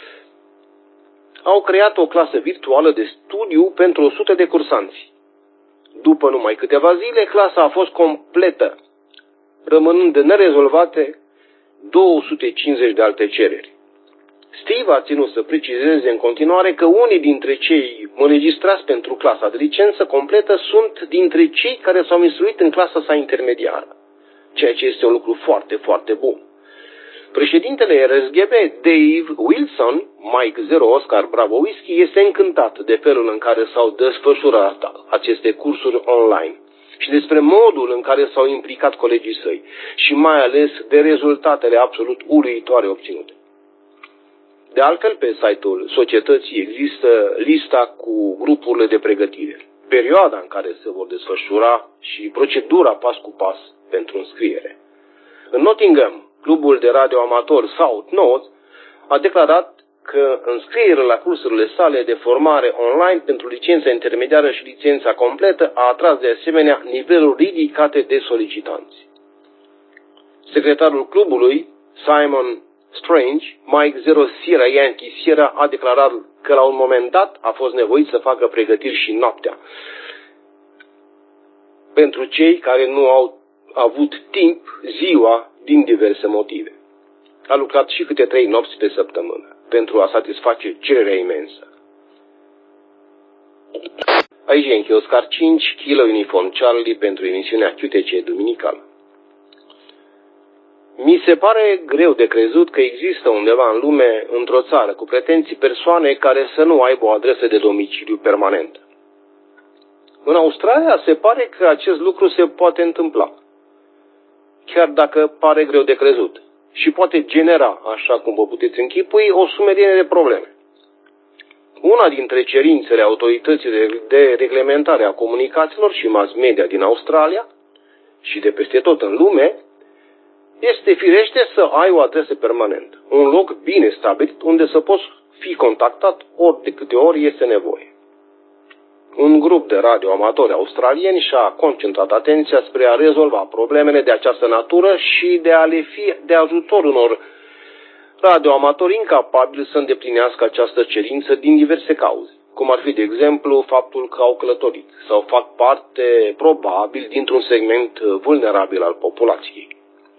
A: au creat o clasă virtuală de studiu pentru o sută de cursanți. După numai câteva zile, clasa a fost completă, rămânând de nerezolvate două sute cincizeci de alte cereri. Steve a ținut să precizeze în continuare că unii dintre cei înregistrați pentru clasa de licență completă sunt dintre cei care s-au instruit în clasa sa intermediară, ceea ce este un lucru foarte, foarte bun. Președintele R S G B, Dave Wilson, Mike Zero Oscar Bravo Whiskey, este încântat de felul în care s-au desfășurat aceste cursuri online și despre modul în care s-au implicat colegii săi și mai ales de rezultatele absolut uluitoare obținute. De altfel, pe site-ul societății există lista cu grupurile de pregătire, perioada în care se vor desfășura și procedura pas cu pas pentru înscriere. În Nottingham, clubul de radio amator South North a declarat că înscrierea la cursurile sale de formare online pentru licența intermediară și licența completă a atras de asemenea niveluri ridicate de solicitanți. Secretarul clubului, Simon Strange, Mike Zero Sierra Yankee Sierra, a declarat că la un moment dat a fost nevoit să facă pregătiri și noaptea pentru cei care nu au avut timp ziua din diverse motive. A lucrat și câte trei nopți pe săptămână pentru a satisface cererea imensă. Aici Yankee Oscar cinci, Kilo Uniform Charlie pentru emisiunea Q T C duminicală. Mi se pare greu de crezut că există undeva în lume, într-o țară, cu pretenții persoane care să nu aibă o adresă de domiciliu permanentă. În Australia se pare că acest lucru se poate întâmpla, chiar dacă pare greu de crezut, și poate genera, așa cum vă puteți închipui, o sumedenie de probleme. Una dintre cerințele autorității de reglementare a comunicațiilor și mass media din Australia și de peste tot în lume este firește să ai o adresă permanentă, un loc bine stabilit unde să poți fi contactat ori de câte ori este nevoie. Un grup de radioamatori australieni și-a concentrat atenția spre a rezolva problemele de această natură și de a le fi de ajutor unor radioamatori incapabili să îndeplinească această cerință din diverse cauze, cum ar fi, de exemplu, faptul că au călătorit sau fac parte, probabil, dintr-un segment vulnerabil al populației.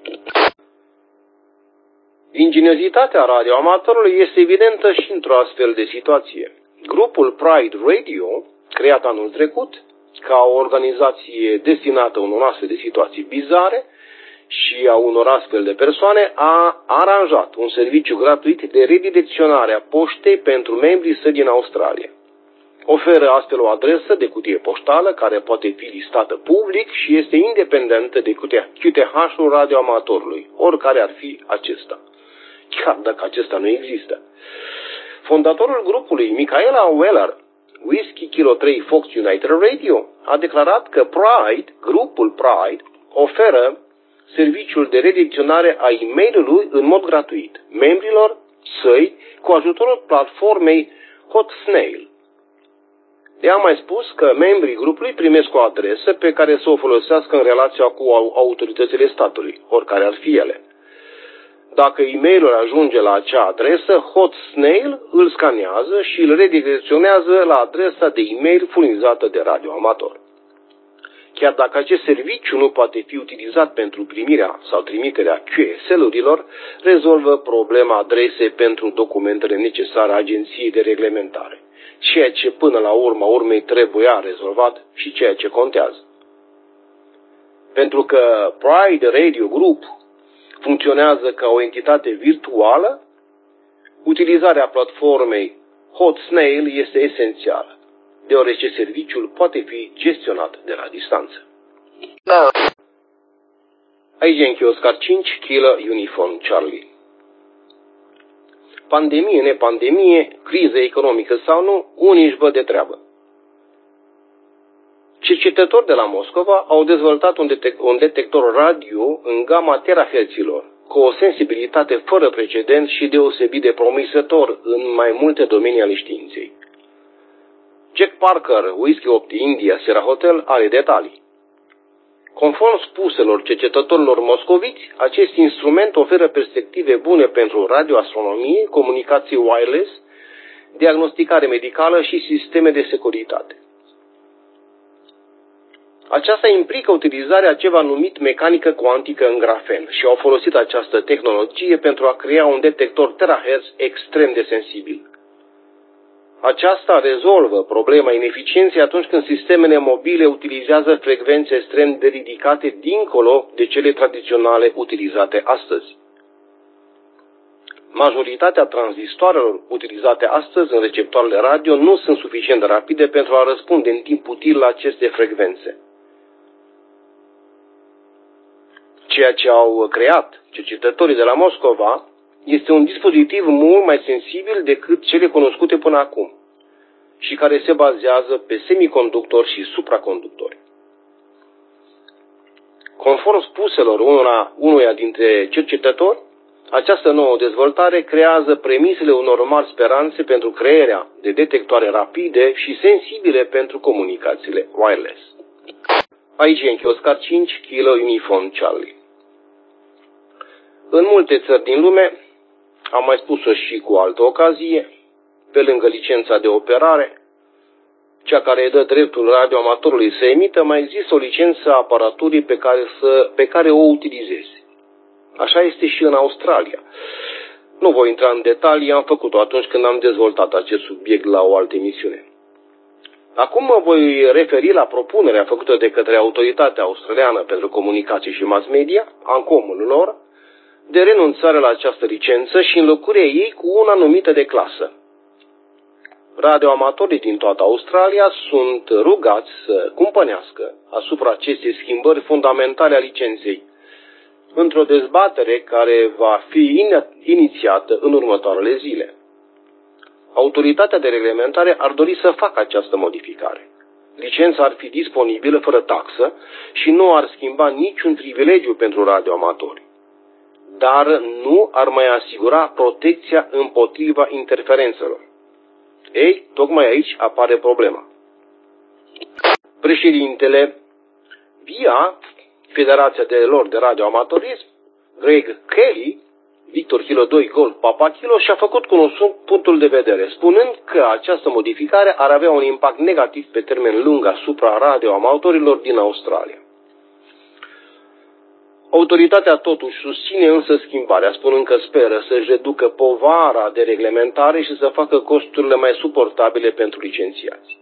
A: Ingeniozitatea radioamatorului este evidentă și într-o astfel de situație. Grupul Pride Radio, creat anul trecut ca o organizație destinată unor astfel de situații bizare și a unor astfel de persoane, a aranjat un serviciu gratuit de redirecționare a poștei pentru membrii săi din Australia. Oferă astfel o adresă de cutie poștală care poate fi listată public și este independentă de Q T H-ul radioamatorului, oricare ar fi acesta, chiar dacă acesta nu există. Fondatorul grupului, Michaela Weller, Whiskey Kilo trei Fox United Radio, a declarat că Pride, grupul Pride, oferă serviciul de redirecționare a e-mailului în mod gratuit membrilor săi cu ajutorul platformei HotSnail. Ea a mai spus că membrii grupului primesc o adresă pe care să o folosească în relația cu autoritățile statului, oricare ar fi ele. Dacă e-mailul ajunge la acea adresă, HotSnail îl scanează și îl redirecționează la adresa de e-mail furnizată de radioamator. Chiar dacă acest serviciu nu poate fi utilizat pentru primirea sau trimiterea Q S L-urilor, rezolvă problema adresei pentru documentele necesare agenției de reglementare, ceea ce până la urma urmei trebuia rezolvat și ceea ce contează. Pentru că Pride Radio Group funcționează ca o entitate virtuală, utilizarea platformei HotSnail este esențială, deoarece serviciul poate fi gestionat de la distanță.
C: Da.
A: Aici Yankee Oscar cinci, Kilo Uniform Charlie. pandemie, nepandemie, criză economică sau nu, unii își văd de treabă. Cercetători de la Moscova au dezvoltat un, detec- un detector radio în gama teraherților, cu o sensibilitate fără precedent și deosebit de promisător în mai multe domenii ale științei. Jack Parker, Whiskey opt India Sierra Hotel, are detalii. Conform spuselor cercetătorilor moscoviți, acest instrument oferă perspective bune pentru radioastronomie, comunicații wireless, diagnosticare medicală și sisteme de securitate. Aceasta implică utilizarea ceva numit mecanică cuantică în grafen și au folosit această tehnologie pentru a crea un detector terahertz extrem de sensibil. Aceasta rezolvă problema ineficienței atunci când sistemele mobile utilizează frecvențe extrem de ridicate dincolo de cele tradiționale utilizate astăzi. Majoritatea tranzistoarelor utilizate astăzi în receptoarele radio nu sunt suficient de rapide pentru a răspunde în timp util la aceste frecvențe. Ceea ce au creat cercetătorii de la Moscova este un dispozitiv mult mai sensibil decât cele cunoscute până acum și care se bazează pe semiconductori și supraconductori. Conform spuselor unora, unuia dintre cercetători, această nouă dezvoltare creează premisele unor mari speranțe pentru crearea de detectoare rapide și sensibile pentru comunicațiile wireless. Aici e în Oscar cinci, Kilo Uniform Charlie. În multe țări din lume, am mai spus-o și cu altă ocazie, pe lângă licența de operare, cea care dă dreptul radioamatorului să emită, mai există o licență a aparaturii pe care, să, pe care o utilizezi. Așa este și în Australia. Nu voi intra în detalii, am făcut-o atunci când am dezvoltat acest subiect la o altă emisiune. Acum mă voi referi la propunerea făcută de către Autoritatea Australiană pentru Comunicații și Mass Media, ANCOM-ul lor, de renunțare la această licență și înlocuirea ei cu una numită de clasă. Radioamatorii din toată Australia sunt rugați să cumpănească asupra acestei schimbări fundamentale a licenței, într-o dezbatere care va fi inițiată în următoarele zile. Autoritatea de reglementare ar dori să facă această modificare. Licența ar fi disponibilă fără taxă și nu ar schimba niciun privilegiu pentru radioamatori, dar nu ar mai asigura protecția împotriva interferențelor. Ei, tocmai aici apare problema. Președintele V I A, Federația de lor de radioamatorism, Greg Kelly, Victor Kilo doi Golf Papa Kilo, și-a făcut cunoscut punctul de vedere, spunând că această modificare ar avea un impact negativ pe termen lung asupra radioamatorilor din Australia. Autoritatea totuși susține însă schimbarea, spunând că speră să-și reducă povara de reglementare și să facă costurile mai suportabile pentru licențiați.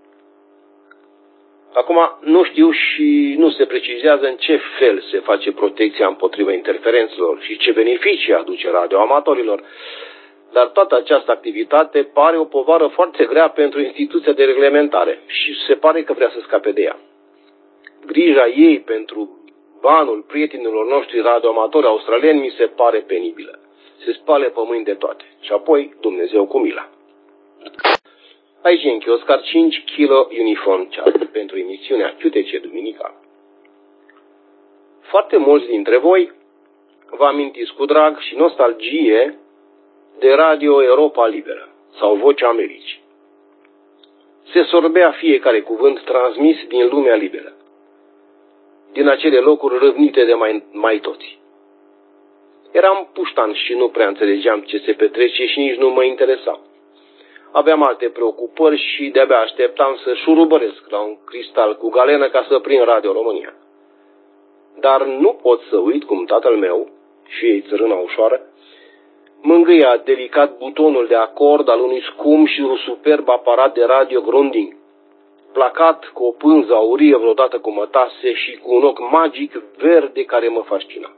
A: Acum, nu știu și nu se precizează în ce fel se face protecția împotriva interferențelor și ce beneficii aduce radioamatorilor, dar toată această activitate pare o povară foarte grea pentru instituția de reglementare și se pare că vrea să scape de ea. Grija ei pentru banul prietenilor noștri radioamatori australieni mi se pare penibilă. Se spale pe mâini de toate și apoi Dumnezeu cu mila. Aici e în Oscar cinci, Kilo Uniform Charlie pentru emisiunea Q T C Duminicală. Foarte mulți dintre voi vă amintiți cu drag și nostalgie de Radio Europa Liberă sau Vocea Americii. Se sorbea fiecare cuvânt transmis din lumea liberă, din acele locuri râvnite de mai, mai toți. Eram puștan și nu prea înțelegeam ce se petrece și nici nu mă interesa. Aveam alte preocupări și de-abia așteptam să șurubăresc la un cristal cu galenă ca să prind Radio România. Dar nu pot să uit cum tatăl meu, și ei țărâna ușoară, mângâia delicat butonul de acord al unui scump și superb aparat de radio Grundig, placat cu o pânză aurie vreodată cu mătase și cu un ochi magic verde care mă fascina.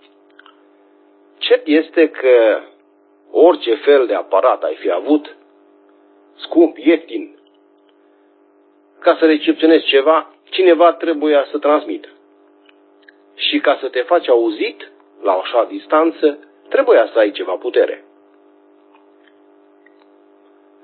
A: Cert este că orice fel de aparat ai fi avut, scump, ieftin, ca să recepționezi ceva, cineva trebuia să transmită. Și ca să te faci auzit, la așa distanță, trebuia să ai ceva putere.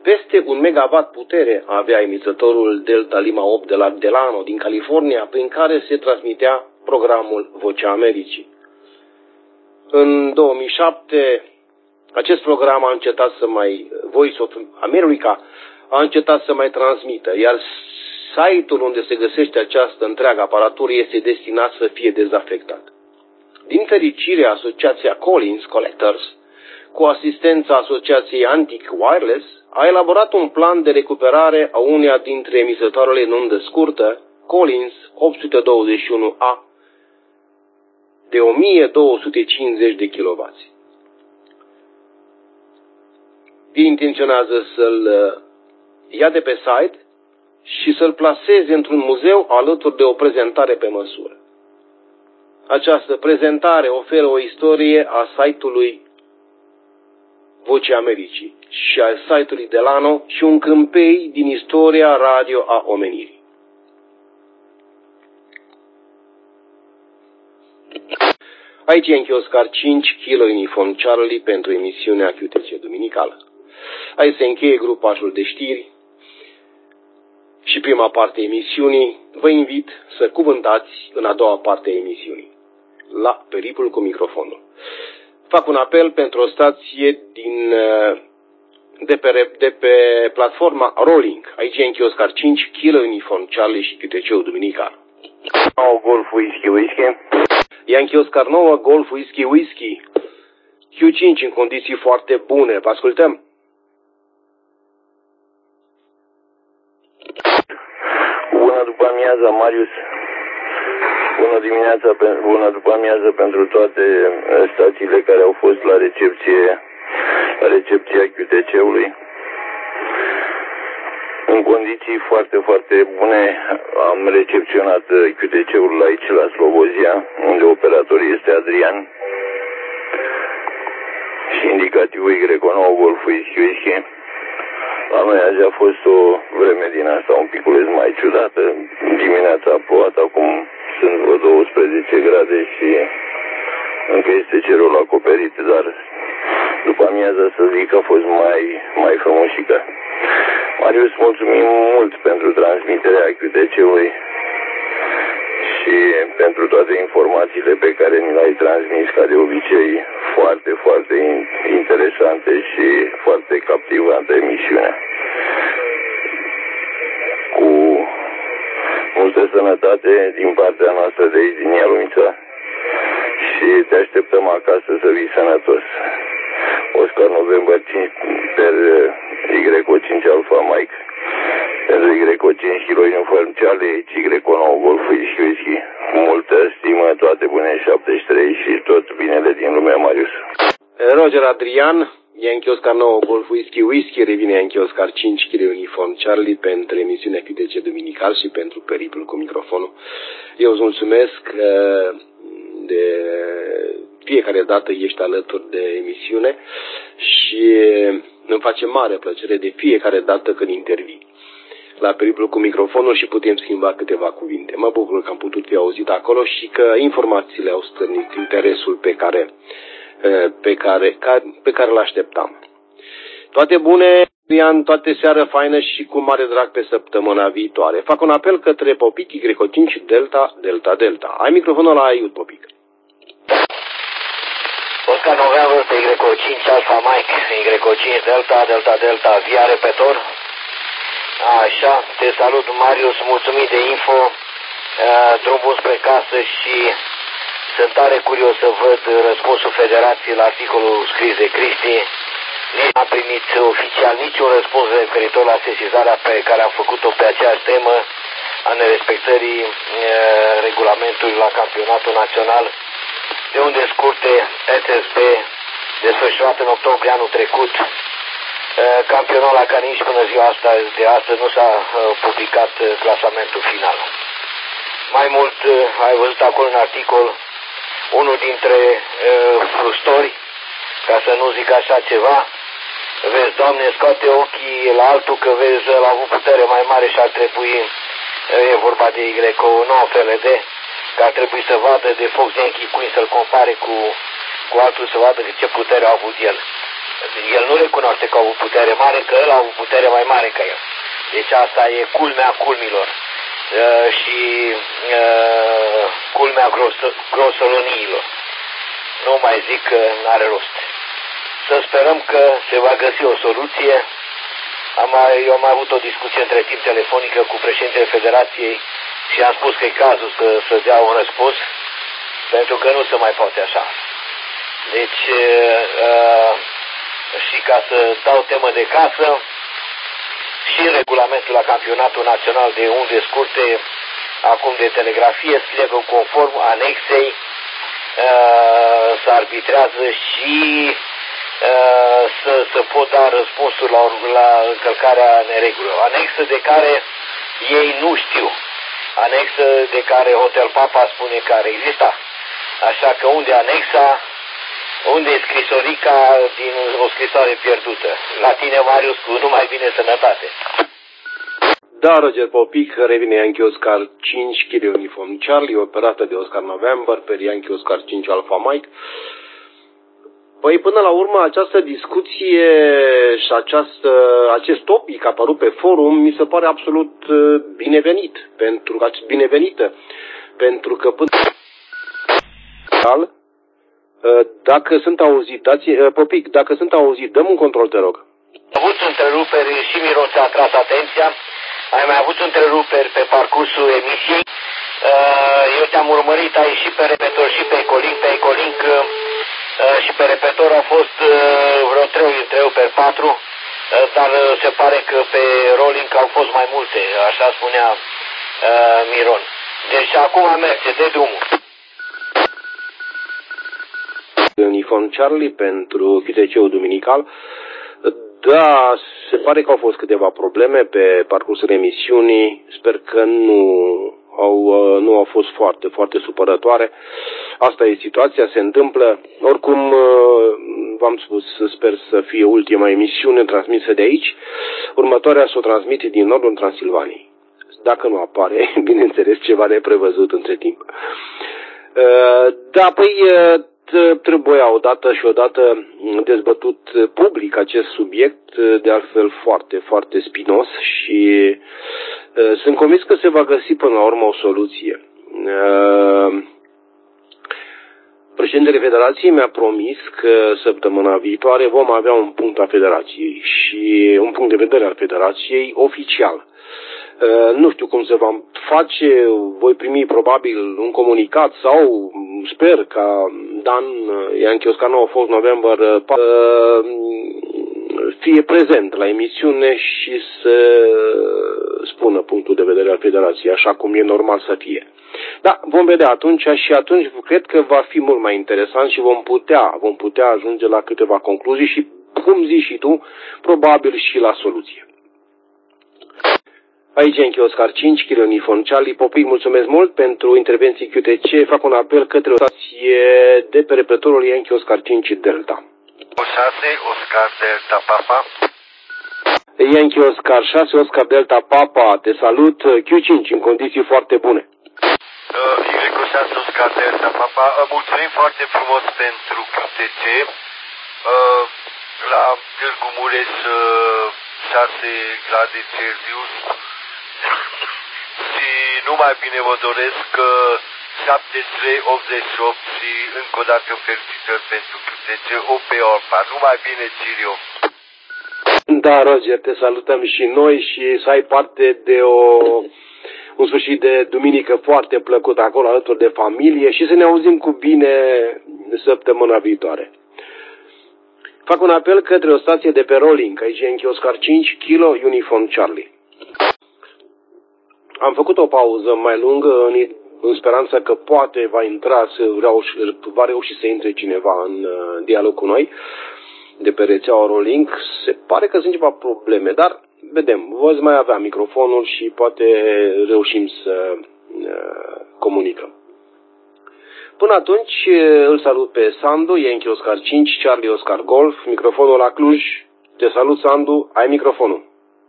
A: Peste un megawatt putere avea emițătorul Delta Lima opt de la Delano din California, prin care se transmitea programul Vocea Americii. În două mii șapte, acest program a încetat să mai, Voice of America, a încetat să mai transmită, iar site-ul unde se găsește această întreagă aparatură este destinat să fie dezafectat. Din fericire, Asociația Collins Collectors, cu asistența Asociației Antic Wireless, a elaborat un plan de recuperare a uneia dintre emisătoarele în undă scurtă, Collins opt sute douăzeci și unu A, de o mie două sute cincizeci de kilowați. Ei intenționează să-l ia de pe site și să-l plaseze într-un muzeu alături de o prezentare pe măsură. Această prezentare oferă o istorie a site-ului Vocea Americii și a site-ului Delano și un câmpei din istoria radio a omenirii. Aici e Yankee Oscar cinci, Kilo Uniform Charlie pentru emisiunea Q T C duminicală. Aici se încheie grupajul de știri și prima parte a emisiunii. Vă invit să cuvântați în a doua parte a emisiunii, la Periplul cu microfonul. Fac un apel pentru o stație din, de, pe, de pe platforma Rolling. Aici e Yankee Oscar cinci, Kilo Uniform Charlie și Q T C-ul duminical.
E: nouă Golf Whisky Whisky.
A: Yankee Oscar nouă, Golf Whisky Whisky. Q cinci în condiții foarte bune. Vă ascultăm.
E: Bună după amiaza, Marius. Bună dimineața, bună după amiază pentru toate stațiile care au fost la recepție, la recepția Q T C-ului. În condiții foarte, foarte bune am recepționat Q T C-ul aici la Slobozia, unde operatorul este Adrian. Și indicativul Y nouă Golf Whisky Whisky. La noi azi a fost o vreme din asta un piculeț mai ciudată. Dimineața a plouat, acum sunt vreo douăsprezece grade și încă este cerul acoperit, dar după amiaza să zic că a fost mai, mai frumușică. Marius, mulțumim mult pentru transmiterea Q T C-ului și pentru toate informațiile pe care ni le-ai transmis, ca de obicei, foarte, foarte interesante și foarte captivantă emisiunea. Cu multă sănătate din partea noastră de aici, din Ialumița, și te așteptăm acasă să vii sănătos. Oscar November cinci per Y O cinci Alpha Mike, pentru Y O cinci Kilo Uniform Charlie, Y O nouă Golf Whisky Whisky. Cu multă stimă, toate bune șaptezeci și trei și tot binele din lumea, Marius.
A: Roger Adrian, Yankee Oscar nouă Golf Whisky Whisky, revine Yankee Oscar cinci Kilo Uniform Charlie pentru emisiunea Q T C duminical și pentru Periplul cu microfonul. Eu îți mulțumesc de fiecare dată ești alături de emisiune și îmi face mare plăcere de fiecare dată când intervii la Periplul cu microfonul și putem schimba câteva cuvinte. Mă bucur că am putut fi auzit acolo și că informațiile au stârnit interesul pe care, pe care, pe care îl așteptam. Toate bune, Ian, toate seară faină și cu mare drag pe săptămâna viitoare. Fac un apel către Popic Y O cinci Delta Delta Delta. Ai microfonul la aiut, Popic.
F: Oscar November pe Y O cinci Alpha Mike, Y O cinci Delta Delta Delta, via repetor. Așa, te salut, Marius, mulțumit de info, drum bun spre casă și sunt tare curios să văd răspunsul Federației la articolul scris de Cristi. Nici n-am primit oficial niciun răspuns referitor la sesizarea pe care am făcut-o pe aceeași temă a nerespectării e, regulamentului la campionatul național, de unde scurte S S B desfășurat în octombrie anul trecut. Campionul la care nici până ziua asta de astăzi nu s-a publicat clasamentul final. Mai mult, ai văzut acolo în articol unul dintre uh, frustori, ca să nu zic așa ceva, vezi, Doamne, scoate ochii la altul că vezi, l-a avut putere mai mare și ar trebui, e vorba de Y nouă F L D, că ar trebui să vadă de Fox Yankee Queen, să-l compare cu, cu altul, să vadă de ce putere a avut el. El nu recunoaște că au o putere mare, că el a o putere mai mare ca el. Deci asta e culmea culmilor uh, și uh, culmea gros, grosoloniilor. Nu mai zic că n-are rost. Să sperăm că se va găsi o soluție. Am mai, eu am mai avut o discuție între timp telefonică cu președintele Federației și am spus că e cazul să, să dea un răspuns, pentru că nu se mai poate așa. Deci, uh, și ca să dau temă de casă, și în regulamentul la campionatul național de unde scurte, acum de telegrafie, scrie că conform anexei uh, se arbitrează și uh, să, să pot da răspunsuri la, la încălcarea neregulă. Anexă de care ei nu știu. Anexă de care Hotel Papa spune că ar exista. Așa că unde anexa, unde e scrisorica din o scrisoare pierdută? La tine, Marius, cu numai bine sănătate.
A: Da, Roger Popic, revine Yankee Oscar cinci, Kilo Uniform Charlie, operată de Oscar November, pe Yankee Oscar cinci Alpha Mike. Păi, până la urmă, această discuție și această, acest topic apărut pe forum mi se pare absolut binevenit, pentru că binevenită, pentru că până dacă sunt auzit, dați, Popic, dacă sunt auzit, dăm un control, te rog.
F: Am avut întreruperi și Miron ți-a atras atenția. Ai mai avut întreruperi pe parcursul emisiei. Eu te-am urmărit aici și pe repetor și pe Ecolink. Pe Ecolink și pe repetor au fost vreo trei întreruperi, patru, dar se pare că pe rolling au fost mai multe, așa spunea Miron. Deci acum merge de drumul.
A: Uniform Charlie pentru Q T C-ul duminical. Da, se pare că au fost câteva probleme pe parcursul emisiunii. Sper că nu au, nu au fost foarte, foarte supărătoare. Asta e situația, se întâmplă. Oricum, v-am spus, sper să fie ultima emisiune transmisă de aici. Următoarea să o transmite din nordul Transilvaniei. Dacă nu apare, bineînțeles, ceva neprevăzut între timp. Da, păi trebuia odată și odată dezbătut public acest subiect, de altfel foarte, foarte spinos și uh, sunt convins că se va găsi până la urmă o soluție. Uh, Președintele Federației mi-a promis că săptămâna viitoare vom avea un punct al Federației și un punct de vedere al Federației oficial. Uh, nu știu cum se va face, voi primi probabil un comunicat sau sper ca Dan Yankee Oscar nouă Fox November uh, fie prezent la emisiune și să spună punctul de vedere al Federației, așa cum e normal să fie. Da, vom vedea atunci și atunci cred că va fi mult mai interesant și vom putea, vom putea ajunge la câteva concluzii și, cum zici și tu, probabil și la soluție. Aici Yankee Oscar cinci, Kilo Uniform Charlie. Popic, mulțumesc mult pentru intervenții Q T C. Fac un apel către o stație de pe repetorul Yankee Oscar cinci Delta.
G: șase, Oscar Delta Papa.
A: Yankee Oscar șase, Oscar Delta Papa, te salut. Q cinci în condiții foarte bune.
G: Y șase, Oscar Delta Papa. Mulțumim foarte frumos pentru Q T C. La Târgu Mureș șase grade Celsius. Și numai bine vă doresc șaptezeci și trei optzeci și opt și încă o dată felicitări pentru Q T C O P Alpha. Numai bine, Cirio.
A: Da, Roger, te salutăm și noi și să ai parte de o, un sfârșit de duminică foarte plăcut acolo alături de familie și să ne auzim cu bine săptămâna viitoare. Fac un apel către o stație de pe Rolling, aici Yankee Oscar cinci, Kilo Uniform Charlie. Am făcut o pauză mai lungă în, în speranța că poate va intra, să reuși, va reuși să intre cineva în uh, dialog cu noi de pe rețeaua Rolling. Se pare că sunt ceva probleme, dar vedem, voi mai avea microfonul și poate reușim să uh, comunicăm. Până atunci îl salut pe Sandu, Yankee Oscar cinci, Charlie Oscar Golf, microfonul la Cluj. Te salut, Sandu, ai microfonul.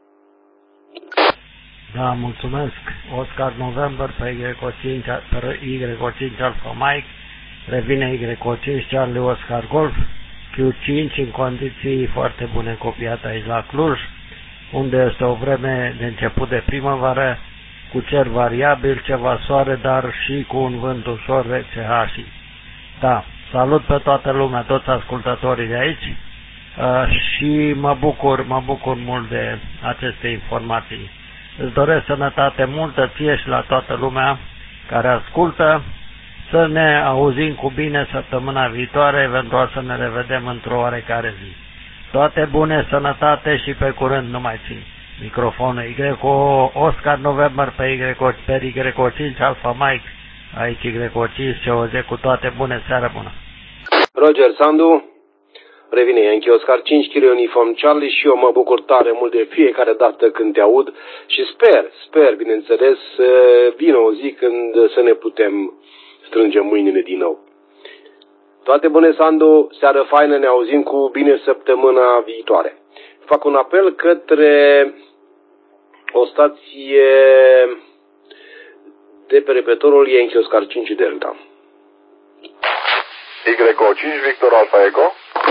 B: Da, mulțumesc. Oscar November pe Y cinci, pe Y cinci Alpha Mike, revine Y cinci Charlie Oscar Golf. Q cinci în condiții foarte bune copiat aici la Cluj, unde este o vreme de început de primăvară, cu cer variabil, ceva soare, dar și cu un vânt ușor rece hașii. Da, salut pe toată lumea, toți ascultătorii de aici uh, și mă bucur, mă bucur mult de aceste informații. Îți doresc sănătate multă ție și la toată lumea care ascultă, să ne auzim cu bine săptămâna viitoare, eventual să ne revedem într-o oarecare zi. Toate bune, sănătate și pe curând, nu mai țin. Microfonul Y, Oscar November pe Y, pe Y cinci, Alpha Mike, aici Y cinci, C O Z, cu toate bune, seară bună.
A: Roger Sandu, revine Yankee Oscar cinci, Kilo Uniform Charlie, și eu mă bucur tare mult de fiecare dată când te aud și sper, sper, bineînțeles, să vină o zi când să ne putem strânge mâinile din nou. Toate bune, Sandu, seară faină, ne auzim cu bine săptămâna viitoare. Fac un apel către o stație de pe repetorul Yankee Oscar cinci Delta.
H: Y cinci, Victor Alpha Echo.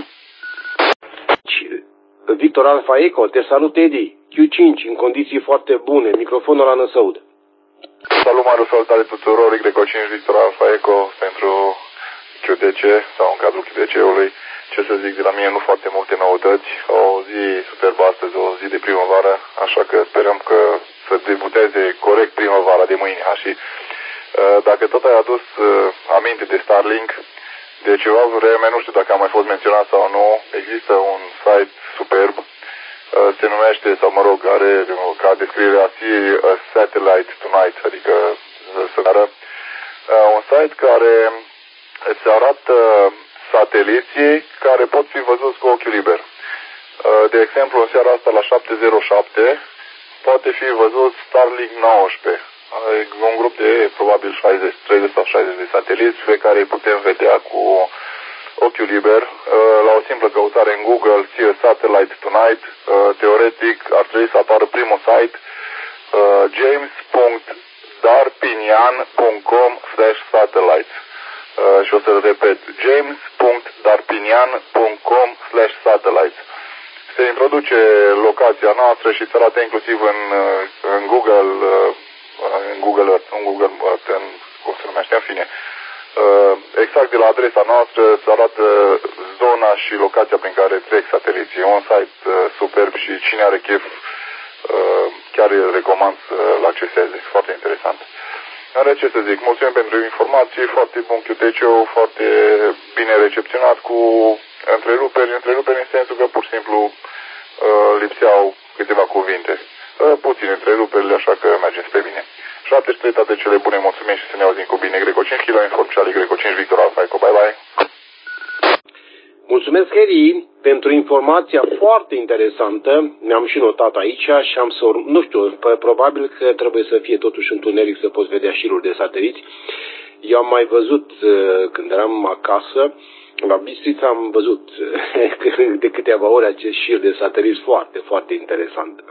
A: Victor Alpha Echo, te salut, Edi. Q cinci, în condiții foarte bune, microfonul la năsăud.
H: Salut, Marius, salutare tuturor, Y cinci, Victor Alpha Echo, pentru Q D C sau în cadrul Q D C-ului. Ce să zic, de la mine nu foarte multe noutăți. O zi superbă astăzi, o zi de primăvară, așa că sperăm că să debuteze corect primăvara de mâine. Și dacă tot ai adus aminte de Starlink, de ceva vreme, nu știu dacă a mai fost menționat sau nu, există un site superb, se numește, sau mă rog, are ca descriere a A Satellite Tonight, adică să ară, un site care se arată sateliții care pot fi văzuți cu ochiul liber. De exemplu, în seara asta la șapte zero șapte poate fi văzut Starlink nouăsprezece. Un grup de probabil șaizeci, treizeci sau șaizeci de sateliți pe care îi putem vedea cu ochiul liber. La o simplă căutare în Google, See a Satellite Tonight, teoretic ar trebui să apară primul site, james punct darpinian punct com slash satellites. Uh, și o să-l repet, james punct darpinian punct com slash satellites. Se introduce locația noastră și se arată inclusiv în, în Google, în Google Earth, în Google Earth, în, cum se numește, în fine. Uh, exact de la adresa noastră se arată zona și locația prin care trec sateliții. E un site uh, superb și cine are chef uh, chiar îl recomand să-l acceseze. Foarte interesant. Are ce să zic, mulțumim pentru informații, foarte bun Q T C-ul, foarte bine recepționat, cu întreruperi, întreruperi în sensul că pur și simplu uh, lipseau câteva cuvinte. Uh, puține întreruperile, așa că mergem spre bine. șaptezeci și trei, toate cele bune, mulțumim și să ne auzim cu bine. Y cinci, Kilo Uniform Charlie, Y cinci, Victor Alpha Echo, bye bye!
A: Mulțumesc, Harry, pentru informația foarte interesantă. Ne-am și notat aici și am să urm... Nu știu, probabil că trebuie să fie totuși întuneric să poți vedea șiruri de sateliți. Eu am mai văzut, când eram acasă, la Bistrița, am văzut de câteva ori acest șir de sateliți foarte, foarte interesant.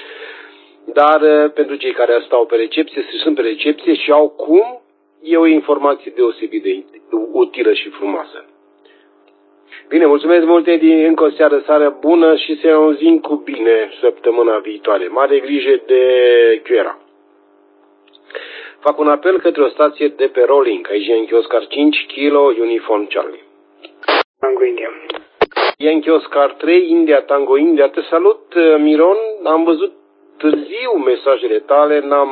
A: Dar pentru cei care stau pe recepție, sunt pe recepție și au cum, e o informație deosebit de utilă și frumoasă. Bine, mulțumesc mult, Edi, încă o seară, seară bună și să ne auzim cu bine săptămâna viitoare. Mare grijă de Chiera. Fac un apel către o stație de pe Rolling, aici Yankee Oscar cinci, Kilo Uniform Charlie.
D: Tango India.
A: Yankee Oscar trei, India, Tango India. Te salut, Miron, am văzut târziu mesajele tale, n-am...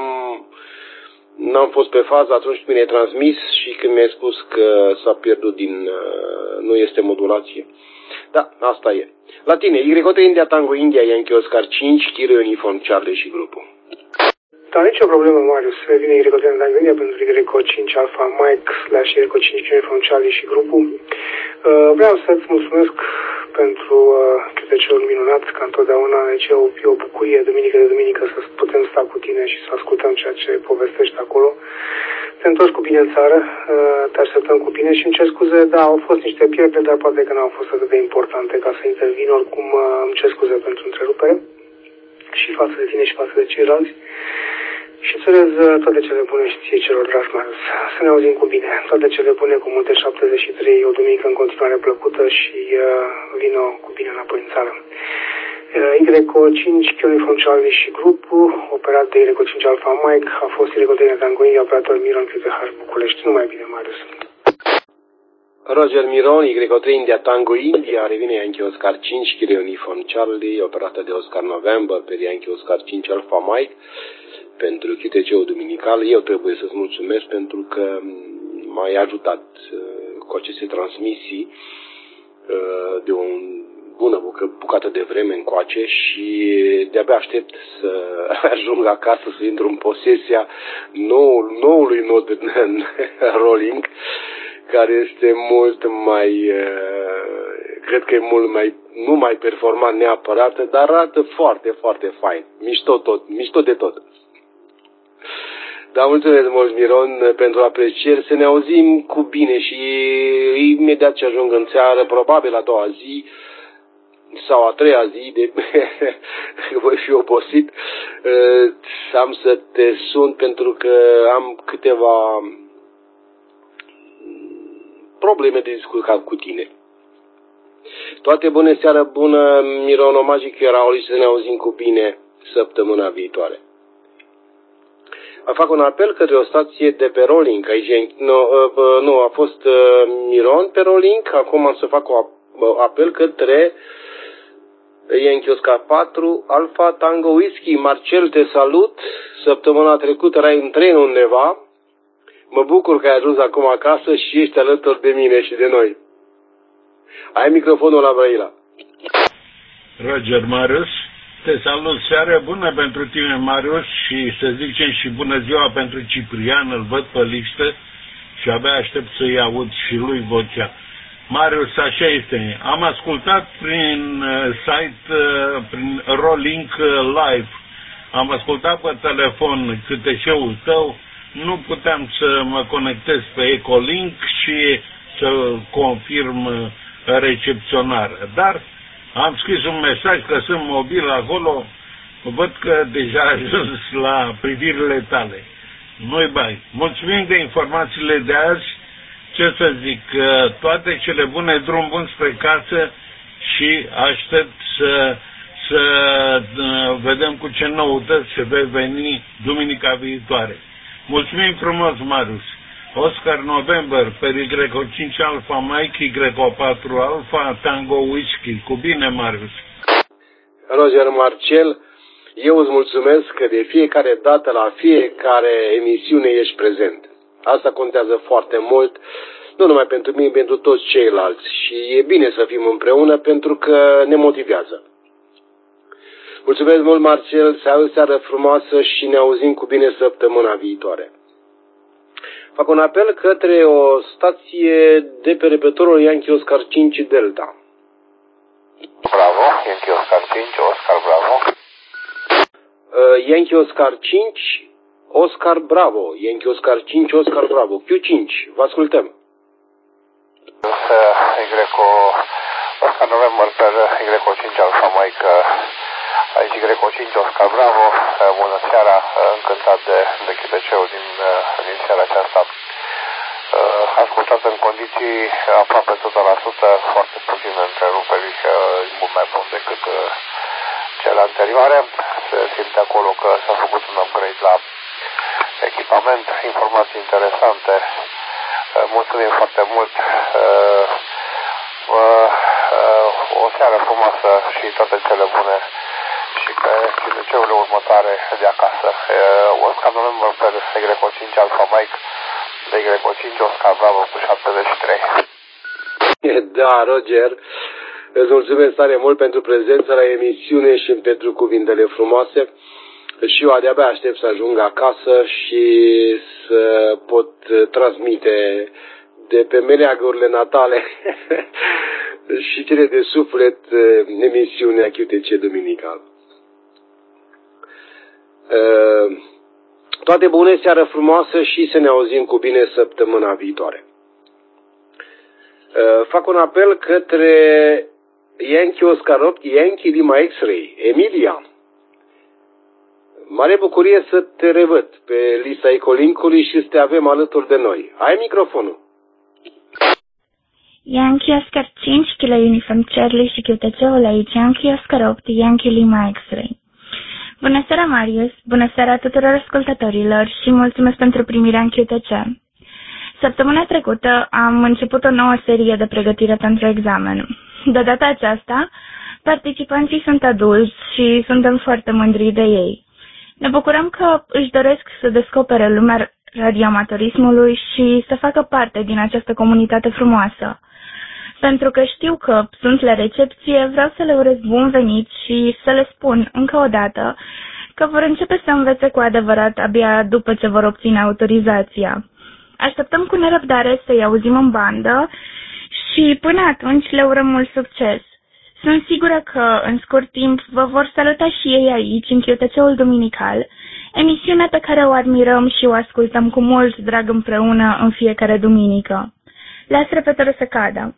A: N-am fost pe fază atunci când mi-ai transmis și când mi-ai spus că s-a pierdut din... nu este modulație. Da, asta e. La tine, Y trei India Tango India, Yankee Oscar cinci, Kilo Uniform Charlie și grupul.
D: Da, nicio problemă, Marius. Vine Y trei Tango India pentru Y cinci Alpha Mike slash Y cinci Uniform Charlie și grupul. Uh, vreau să-ți mulțumesc pentru uh, Q T C-ul minunat, ca întotdeauna. Deci e o, e o bucurie, duminică de duminică, să putem sta cu tine și să ascultăm ceea ce povestești acolo. Te întorci cu bine în țară, uh, te așteptăm cu bine și îmi cer scuze, da, au fost niște pierderi, dar poate că n-au fost atât de importante ca să intervin. Oricum, uh, îmi cer scuze pentru întrerupere și față de tine și față de ceilalți. Și îți urez toate cele bune și ție celor dragi, Marius. Să ne auzim cu bine. Toate cele bune cu multe șaptezeci și trei, o duminică în continuare plăcută și uh, vino cu bine înapoi în țară. Y O cinci, Uniform Charlie și grupul, operat de Y O cinci Alpha Mike, a fost Y O trei Tango India, operator Miron Q T H București. Numai bine, Marius.
A: Roger Miron, Y O trei India Tango India, revine Yankee Oscar cinci, Kilo Uniform Charlie, operată de Oscar November pe Yankee Oscar cinci Alpha Mike, pentru Q T C-ul duminical. Eu trebuie să-ți mulțumesc pentru că m-ai ajutat cu aceste transmisii de o bună bucată de vreme încoace și de-abia aștept să ajung acasă, să intru în posesia nou, noului nod rolling, care este mult mai, cred că e mult mai, nu mai performant neapărat, dar arată foarte, foarte fain. Mișto tot, mișto de tot. Dar mulțumesc mult, Miron, pentru aprecieri. Să ne auzim cu bine și imediat ce ajung în țară, probabil a doua zi sau a treia zi, de voi fi obosit, am să te sun pentru că am câteva probleme de discutat cu tine. Toate bune, seară bună, Miron Omagic, Rauli, să ne auzim cu bine săptămâna viitoare. Fac un apel către o stație de pe Rolling, aici, nu, nu, a fost Miron pe Rolling, acum am să fac un apel către Yankee Oscar patru, Alpha Tango Whisky. Marcel, te salut, săptămâna trecută erai în tren undeva, mă bucur că ai ajuns acum acasă și ești alături de mine și de noi. Ai microfonul la Brăila.
I: Roger Marius, te salut, seară bună pentru tine, Marius, și să zicem și bună ziua pentru Ciprian, îl văd pe listă și abia aștept să-i aud și lui vocea. Marius, așa este, am ascultat prin site, prin Rolling Live, am ascultat pe telefon câte show-ul tău, nu puteam să mă conectez pe Ecolink și să confirm recepționarea, dar am scris un mesaj că sunt mobil acolo, văd că deja a ajuns la privirile tale. Nu-i bai. Mulțumim de informațiile de azi, ce să zic, toate cele bune, drum bun spre casă și aștept să, să vedem cu ce noutăți se vei veni duminica viitoare. Mulțumim frumos, Marius. Oscar November, pe Y O cinci Alpha Mike, Y O patru Alpha Tango Whisky. Cu bine, Marius.
A: Roger Marcel, eu îți mulțumesc că de fiecare dată, la fiecare emisiune ești prezent. Asta contează foarte mult, nu numai pentru mine, pentru toți ceilalți. Și e bine să fim împreună pentru că ne motivează. Mulțumesc mult, Marcel, să ai o seară frumoasă și ne auzim cu bine săptămâna viitoare. Fac un apel către o stație de pe repetorul Yankee Oscar cinci Delta.
E: Bravo, Yankee Oscar cinci, Oscar Bravo.
A: Uh, Yankee Oscar cinci, Oscar Bravo. Yankee Oscar cinci, Oscar Bravo. Q cinci, vă ascultăm.
E: Y Oscar November per Y cinci Alpha Mike, aici Y cinci Oscar Bravo. Bună seara, încântat de, de Q T C-ul din, din seara aceasta. Ascultat în condiții aproape o sută la sută, foarte puține întreruperi, mult mai bun decât cele anterioare. Se simte acolo că s-a făcut un upgrade la echipament, informații interesante. Mulțumim foarte mult. O seară frumoasă și toate cele bune și pe Q T C-urile următoare de acasă. Oscar November pe Y cinci Alpha Mike, de Y cinci Oscar Bravo cu șaptezeci și trei.
A: Da, Roger, îți mulțumesc tare mult pentru prezența la emisiune și pentru cuvintele frumoase. Și eu de-abia aștept să ajung acasă și să pot transmite de pe meleagurile natale și cele de suflet emisiunea Q T C duminical. Toate bune, seară frumoasă și să ne auzim cu bine săptămâna viitoare. Fac un apel către Yankee Oscar opt, Yankee Lima X-Ray, Emilia. Mare bucurie să te revăd pe lista Ecolinkului și să te avem alături de noi. Ai microfonul.
J: Yankee Oscar cinci, Kilo Uniform Charlie și Q T C-ul aici, Yankee Oscar opt, Yankee Lima X-Ray. Bună seara, Marius! Bună seara tuturor ascultătorilor și mulțumesc pentru primirea în Q T C. Săptămâna trecută am început o nouă serie de pregătire pentru examen. De data aceasta, participanții sunt adulți și suntem foarte mândri de ei. Ne bucurăm că își doresc să descopere lumea radioamatorismului și să facă parte din această comunitate frumoasă. Pentru că știu că sunt la recepție, vreau să le urez bun venit și să le spun încă o dată că vor începe să învețe cu adevărat abia după ce vor obține autorizația. Așteptăm cu nerăbdare să-i auzim în bandă și până atunci le urăm mult succes. Sunt sigură că în scurt timp vă vor saluta și ei aici, în Q T C-ul duminical, emisiunea pe care o admirăm și o ascultăm cu mult drag împreună în fiecare duminică. Las repetorul să cadă.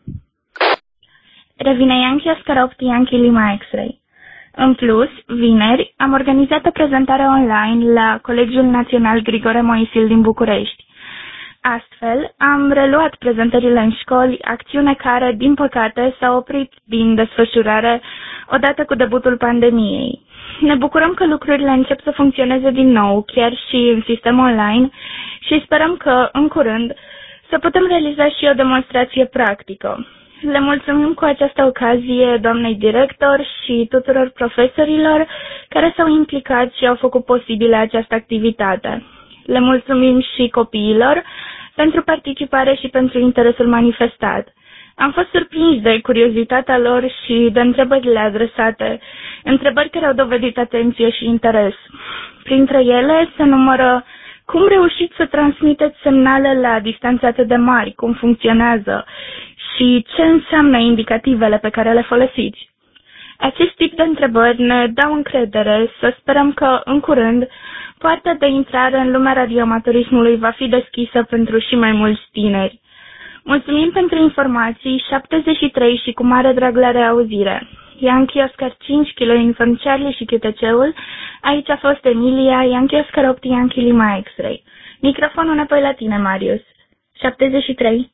J: Revine Yankee Oscar opt, Yankee Lima X-Ray. În plus, vineri, am organizat o prezentare online la Colegiul Național Grigore Moisil din București. Astfel, am reluat prezentările în școli, acțiune care, din păcate, s-a oprit din desfășurare odată cu debutul pandemiei. Ne bucurăm că lucrurile încep să funcționeze din nou, chiar și în sistem online, și sperăm că, în curând, să putem realiza și o demonstrație practică. Le mulțumim cu această ocazie doamnei director și tuturor profesorilor care s-au implicat și au făcut posibile această activitate. Le mulțumim și copiilor pentru participare și pentru interesul manifestat. Am fost surprinși de curiozitatea lor și de întrebările adresate, întrebări care au dovedit atenție și interes. Printre ele se numără: cum reușiți să transmiteți semnale la distanțe atât de mari, cum funcționează și ce înseamnă indicativele pe care le folosiți. Acest tip de întrebări ne dau încredere să sperăm că, în curând, poarta de intrare în lumea radioamatorismului va fi deschisă pentru și mai mulți tineri. Mulțumim pentru informații, șaptezeci și trei și cu mare drag la reauzire. Yankee Oscar cinci, Kilo Uniform Charlie și Q T C-ul, aici a fost Emilia, Yankee Oscar opt, Yankee Lima X-Ray. Microfonul înapoi la tine, Marius. șaptezeci și trei.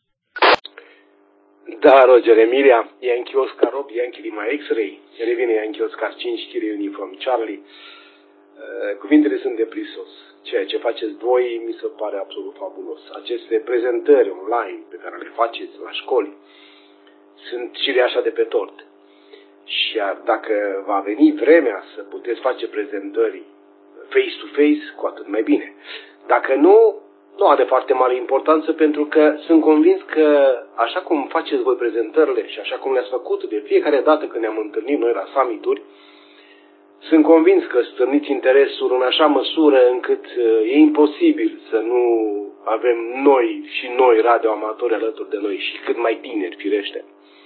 A: Da, Roger, Emilia, Yankee Oscar opt, Yankee Lima X-Ray, revine Yankee Oscar cinci, Kilo Uniform Charlie. Uh, cuvintele sunt de prisos. Ceea ce faceți voi mi se pare absolut fabulos. Aceste prezentări online pe care le faceți la școli sunt cireașa de pe tort. Și dacă va veni vremea să puteți face prezentări face-to-face, cu atât mai bine. Dacă nu, nu are foarte mare importanță, pentru că sunt convins că așa cum faceți voi prezentările și așa cum le-ați făcut de fiecare dată când ne-am întâlnit noi la summit-uri, sunt convins că stârniți interesul în așa măsură încât e imposibil să nu avem noi și noi radioamatori alături de noi și cât mai tineri, firește.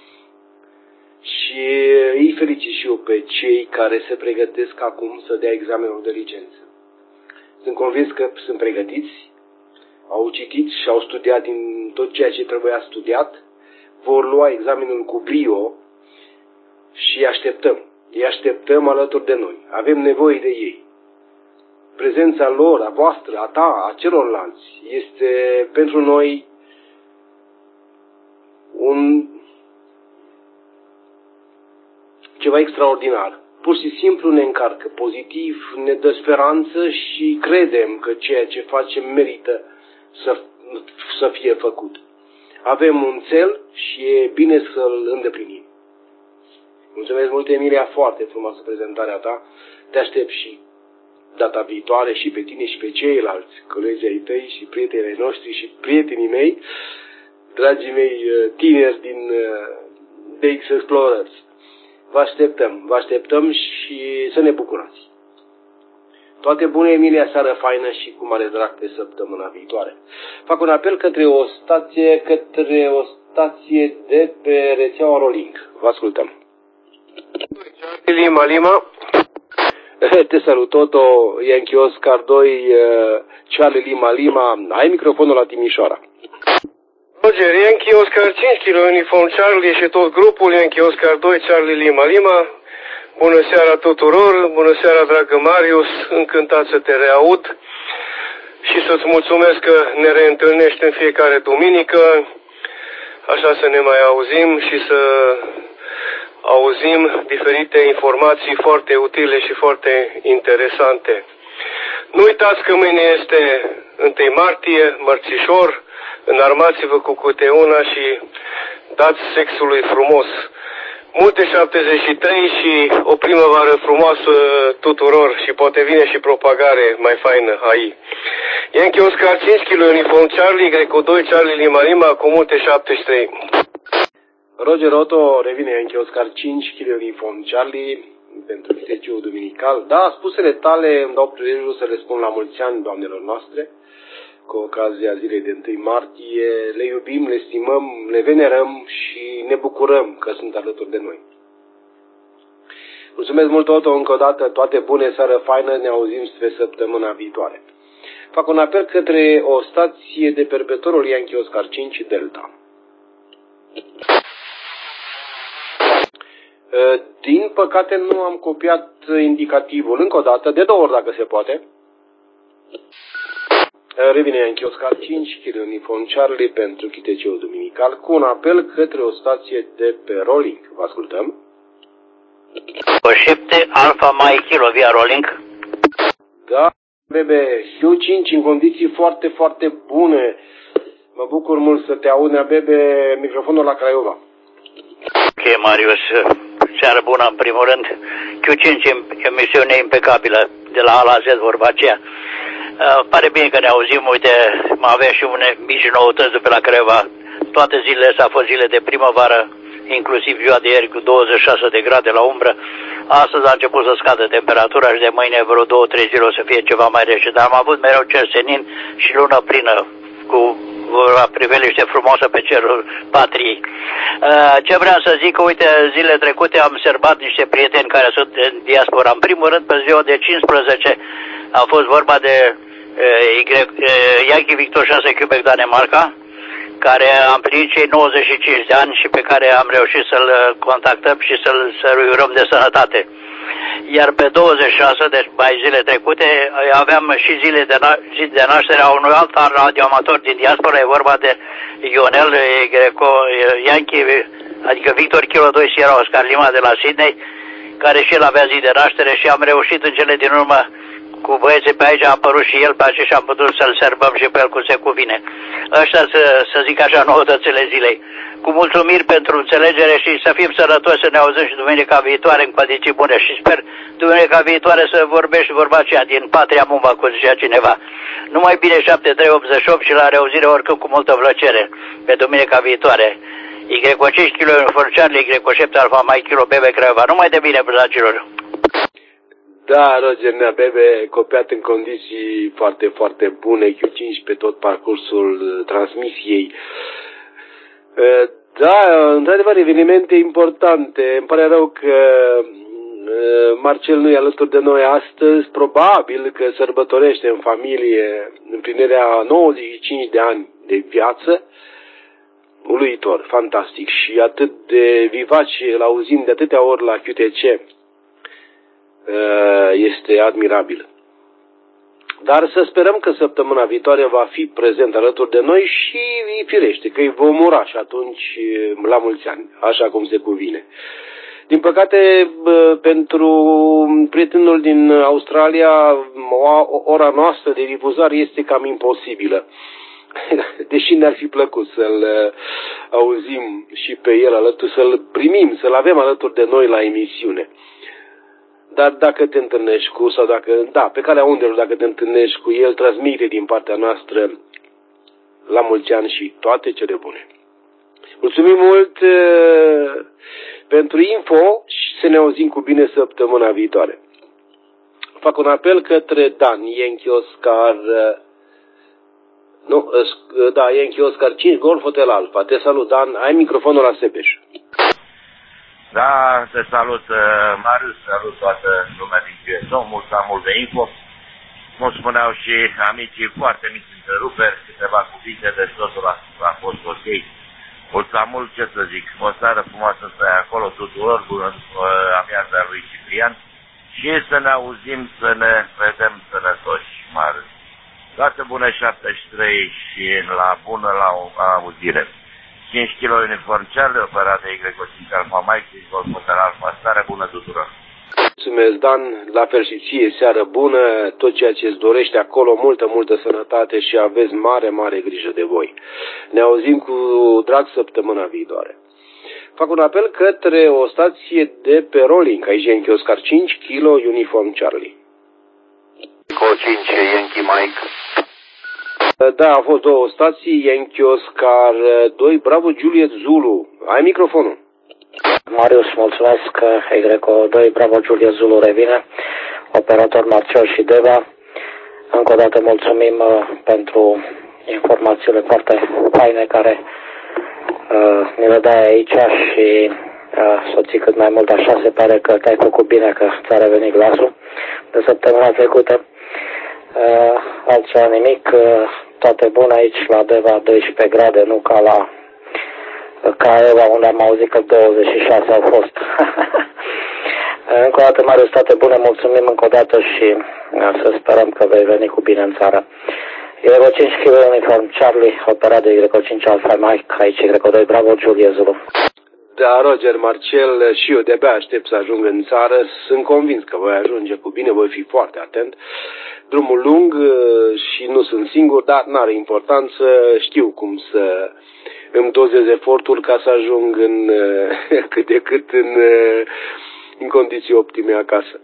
A: Și îi felicit și eu pe cei care se pregătesc acum să dea examenul de licență. Sunt convins că sunt pregătiți, au citit și au studiat din tot ceea ce trebuia studiat, vor lua examenul cu brio și îi așteptăm. Îi așteptăm alături de noi. Avem nevoie de ei. Prezența lor, a voastră, a ta, a celorlalți, este pentru noi un ceva extraordinar. Pur și simplu ne încarcă pozitiv, ne dă speranță și credem că ceea ce facem merită să, să fie făcut. Avem un cel și e bine să-l îndeplinim. Mulțumesc mult, Emilia, foarte frumoasă prezentarea ta. Te aștept și data viitoare și pe tine și pe ceilalți colegi ai tăi și prietenii noștri și prietenii mei, dragii mei tineri din D X Explorers. Vă așteptăm, vă așteptăm și să ne bucurați. Toate bune, Emilia, seară faină și cu mare drag pe săptămâna viitoare. Fac un apel către o stație, către o stație de pe rețeaua Rolling. Vă ascultăm. Lima, Lima. Te salut, Toto, Yankee Oscar doi, Charlie Lima, Lima. Ai microfonul la Timișoara.
K: Roger, Yankee Oscar cinci, Kilo Uniform Charlie și tot grupul Yankee Oscar doi, Charlie Lima, Lima. Bună seara tuturor, bună seara dragă Marius, încântat să te reaud și să-ți mulțumesc că ne reîntâlnești în fiecare duminică, așa să ne mai auzim și să auzim diferite informații foarte utile și foarte interesante. Nu uitați că mâine este întâi martie, mărțișor, înarmați-vă cu câte una și dați sexului frumos. Multe șaptezeci și trei și o primăvară frumoasă tuturor și poate vine și propagare mai faină aici. Yankee Oscar cinci kilo Uniform Charlie, Greco doi Charlie Lima Lima cu multe șaptezeci și trei.
A: Roger Otto, revine Yankee Oscar cinci kilo Uniform Charlie pentru Q T C-ul duminical. Da, spusele tale îmi dau prilejul să le spun la mulți ani doamnelor noastre, cu ocazia zilei de întâi martie. Le iubim, le stimăm, le venerăm și ne bucurăm că sunt alături de noi. Mulțumesc mult, Otto, încă o dată, toate bune, seară faină, ne auzim spre săptămâna viitoare. Fac un apel către o stație de perpetuorul Yankee Oscar cinci Delta. Din păcate nu am copiat indicativul, încă o dată, de două ori dacă se poate. Revine Yankee Oscar cinci kilo Uniform Charlie pentru Q T C-ul duminical cu un apel către o stație de pe Rolling. Vă ascultăm.
L: șapte Alpha Mike Kilo via Rolling.
A: Da, bebe, Q cinci în condiții foarte, foarte bune. Mă bucur mult să te aud, nea bebe, microfonul la Craiova.
L: Ok, Marius, seară bună în primul rând. Q cinci emisiune impecabilă, de la A la Z vorba aceea. Uh, pare bine că ne auzim, uite, mai avea și une mici noutăți de pe la Craiova. Toate zilele astea au fost zile de primăvară, inclusiv ziua de ieri cu douăzeci și șase de grade la umbră. Astăzi a început să scadă temperatura și de mâine vreo două trei zile o să fie ceva mai rece. Dar am avut mereu cer senin și lună plină cu priveliște frumoasă pe cerul patriei. Uh, ce vreau să zic, că uite, zilele trecute am observat niște prieteni care sunt în diaspora. În primul rând, pe ziua de cincisprezece a fost vorba de uh, y, uh, Yankee Victor șase Quebec Danemarca, care a împlinit cei nouăzeci și cinci de ani și pe care am reușit să-l contactăm și să-l să-l urăm de sănătate. Iar pe douăzeci și șase, deci mai zile trecute, aveam și zile de, na zi de naștere a unui alt radioamator din diaspora, e vorba de Ionel Greco, Yankee, adică Victor Kilo doi Sierra Oscar Lima de la Sydney, care și el avea zi de naștere și am reușit în cele din urmă cu băieții pe aici, a apărut și el pe aici și am putut să-l serbăm și pe el cum se cuvine. Ăștia, să, să zic așa, noutățile zilei. Cu mulțumiri pentru înțelegere și să fim sănătoși, să ne auzim și duminica viitoare în condiții bune și sper duminica viitoare să vorbești vorba aceea din Patria Mumba, cum zicea cineva. Numai bine, șapte trei optzeci și opt și la reauzire oricând cu multă plăcere pe duminica viitoare. Y cinci kilo Uniform Charlie, Y șapte Alpha Mike Kilo Bebe Craiova. Numai de bine, dragilor!
A: Da, Roger, nea bebe, copiat în condiții foarte, foarte bune, Q cinci pe tot parcursul transmisiei. Da, într-adevăr, evenimente importante. Îmi pare rău că Marcel nu e alături de noi astăzi. Probabil că sărbătorește în familie împlinirea nouăzeci și cinci de ani de viață. Uluitor, fantastic și atât de vivace, îl auzim de atâtea ori la Q T C. Este admirabil. Dar să sperăm că săptămâna viitoare va fi prezent alături de noi și firește că îi vom ura și atunci la mulți ani, așa cum se cuvine. Din păcate, pentru prietenul din Australia, ora noastră de difuzare este cam imposibilă. Deși ne-ar fi plăcut să-l auzim și pe el alături, să-l primim, să-l avem alături de noi la emisiune. Dar dacă te întâlnești cu, sau dacă, da, pe calea undelor, dacă te întâlnești cu el, transmite din partea noastră la mulți ani și toate cele bune. Mulțumim mult uh, pentru info și să ne auzim cu bine săptămâna viitoare. Fac un apel către Dan, Yankee Oscar, uh, nu, uh, da, Yankee Oscar cinci, Golf Hotel Alpha. Te salut, Dan, ai microfonul la Sebeș.
M: Da, te salut, Marius, salut toată lumea din Q S O, mult am mult de info. Cum spuneau și amicii, foarte mici întreruperi, câteva cuvinte, deci totul a, a fost ok. Mulțumesc, ce să zic, o seară frumoasă să ai acolo tuturor, bună amiaza lui Ciprian și să ne auzim, să ne vedem sănătoși, Marius. Toate bune șaptezeci și trei și la bună la o auzire. cinci kilo uniform Charlie, operat de Y cinci Alfa Mike, și Golf Hotel Alfa, seară bună tuturor.
A: Mulțumesc, Dan, la fel și ție, seară bună, tot ceea ce îți dorește acolo, multă, multă sănătate și aveți mare, mare grijă de voi. Ne auzim cu drag săptămâna viitoare. Fac un apel către o stație de pe Rolling, aici e Yankee Oscar cinci kilo uniform Charlie.
E: cinci Yankee Mike.
A: Da, au fost două stații, Yankee Oscar doi, Bravo Juliet Zulu. Ai microfonul.
N: Marius, mulțumesc, Y doi, Bravo Juliet Zulu revine, operator Marcel și Deva. Încă o dată mulțumim uh, pentru informațiile foarte faine care uh, ne le dai aici și uh, să ții cât mai mult, așa se pare că te-ai făcut bine, că ți-a revenit glasul de săptămâna trecută. Uh, altceva nimic, uh, toate bune aici la Deva, doisprezece grade, nu ca la Caeva, unde am auzit că douăzeci și șase au fost. Încă o dată, Marius, toate bune, mulțumim încă o dată și să sperăm că vei veni cu bine în țară. Y cinci kilo uniform Charlie, operat de Y cinci Alfa Mike, aici Y doi, Bravo Juliet Zulu.
A: Da, Roger, Marcel, și eu de-abia aștept să ajung în țară. Sunt convins că voi ajunge cu bine, voi fi foarte atent. Drumul lung și nu sunt singur, dar n-are importanță, știu cum să îmi dozez efortul ca să ajung în, cât de cât în, în condiții optime acasă.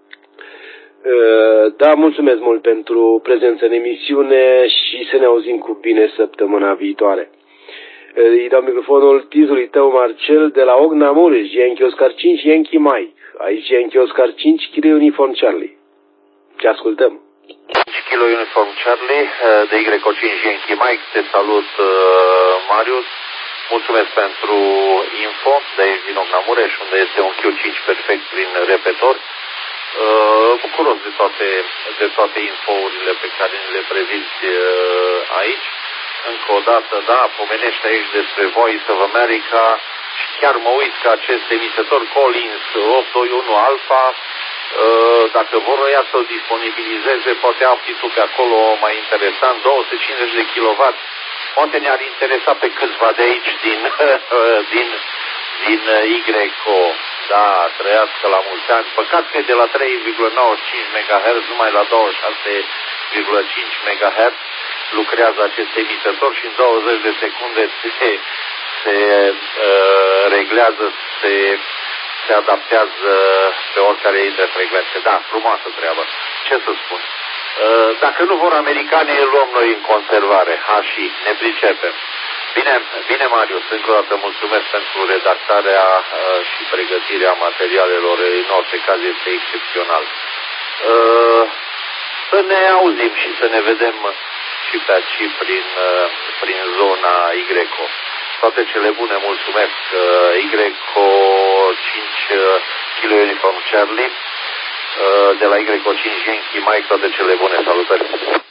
A: Da, mulțumesc mult pentru prezența în emisiune și să ne auzim cu bine săptămâna viitoare. Îi dau microfonul tizului tău, Marcel, de la Ogna Mureș, Yankee Oscar cinci, Yankee Mike. Aici Yankee Oscar cinci, kilo uniform Charlie. Ce ascultăm?
E: cinci kilo uniform Charlie, de Y cinci Yankee Mike, te salut, Marius. Mulțumesc pentru info de aici din Ogna Mureș, unde este un Q cinci perfect prin repetor. Bucuros de toate, de toate infourile pe care le prezinți aici. Încă o dată, da, pomenește aici despre Voice of America și chiar mă uit că acest emisător Collins opt doi unu Alpha, dacă vor ea să-l disponibilizeze, poate afli tu pe acolo mai interesant, două sute cincizeci de kilowatt, poate ne-ar interesa pe câțiva de aici din, din, din Y O. Da, trăiască la mulți ani. Păcat că de la trei virgulă nouăzeci și cinci megahertz numai la douăzeci și șase virgulă cinci megahertz lucrează acest emisător și în douăzeci de secunde se, se uh, reglează, se, se adaptează pe oricare dintre frecvențe. Da, frumoasă treabă. Ce să spun? Uh, dacă nu vor americanii, îl luăm noi în conservare. Ha, și ne pricepem. Bine, bine, Marius, încă o dată mulțumesc pentru redactarea uh, și pregătirea materialelor. În orice caz este excepțional. Uh, să ne auzim și să ne vedem și pe aici prin, uh, prin zona Y O. Toate cele bune, mulțumesc. Uh, Y O cinci kilo uniform Charlie, uh, de la Y O cinci Yankee Mike, toate cele bune, salutări.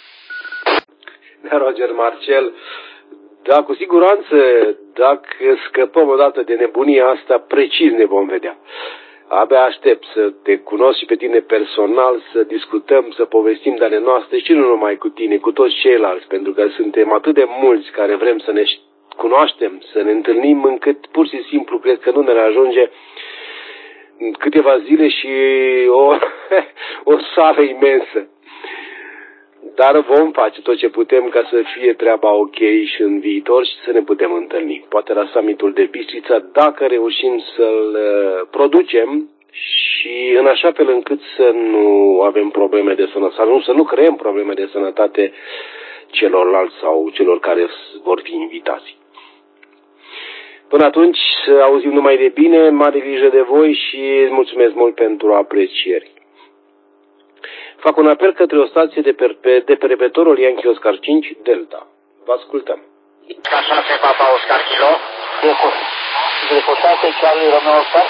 A: Roger, Marcel. Da, cu siguranță, dacă scăpăm odată de nebunia asta, precis ne vom vedea. Abia aștept să te cunosc și pe tine personal, să discutăm, să povestim de ale noastre și nu numai cu tine, cu toți ceilalți, pentru că suntem atât de mulți care vrem să ne cunoaștem, să ne întâlnim, încât pur și simplu cred că nu ne ajunge câteva zile și o, o sală imensă. Dar vom face tot ce putem ca să fie treaba ok și în viitor și să ne putem întâlni. Poate la summitul de Bistrița, dacă reușim să-l producem și în așa fel încât să nu avem probleme de sănătate, nu, să nu creăm probleme de sănătate celorlalți sau celor care vor fi invitați. Până atunci, să auzim numai de bine, mare grijă de voi și mulțumesc mult pentru aprecieri. Fac un apel către o stație de pe, de pe repetorul Yankee Oscar cinci Delta. Vă ascultăm.
C: șase Papa Oscar Kilo. Greco șase Charlie Romeo Oscar.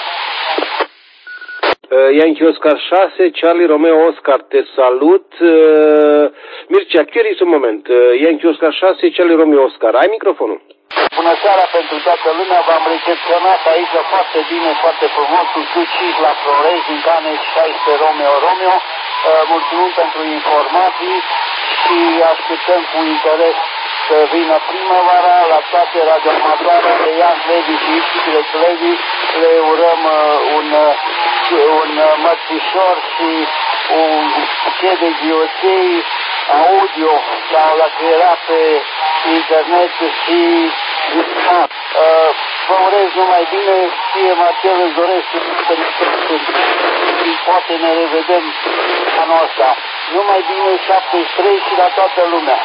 A: Uh, Yankee Oscar șase Charlie Romeo Oscar. Te salut. Uh, Mircea, curious un moment. Uh, Yankee Oscar șase Charlie Romeo Oscar. Ai microfonul?
C: bună seara pentru toată lumea, v-am recepționat aici foarte bine, foarte frumos, cu Q cinci la Florez, din Caneș șaisprezece Romeo Romeo. Mulțumim pentru informații și așteptăm cu interes să vină primăvara la toate radioamatoare de Ian Levi și Ixtilet Levi. Le urăm un, un mărțișor și un buchet de ghioței audio sau la ce era pe internet și uh, vă urez numai bine, fie Marcel îți doresc și poate ne revedem anul ăsta. Numai bine, șaptezeci și trei și la toată lumea.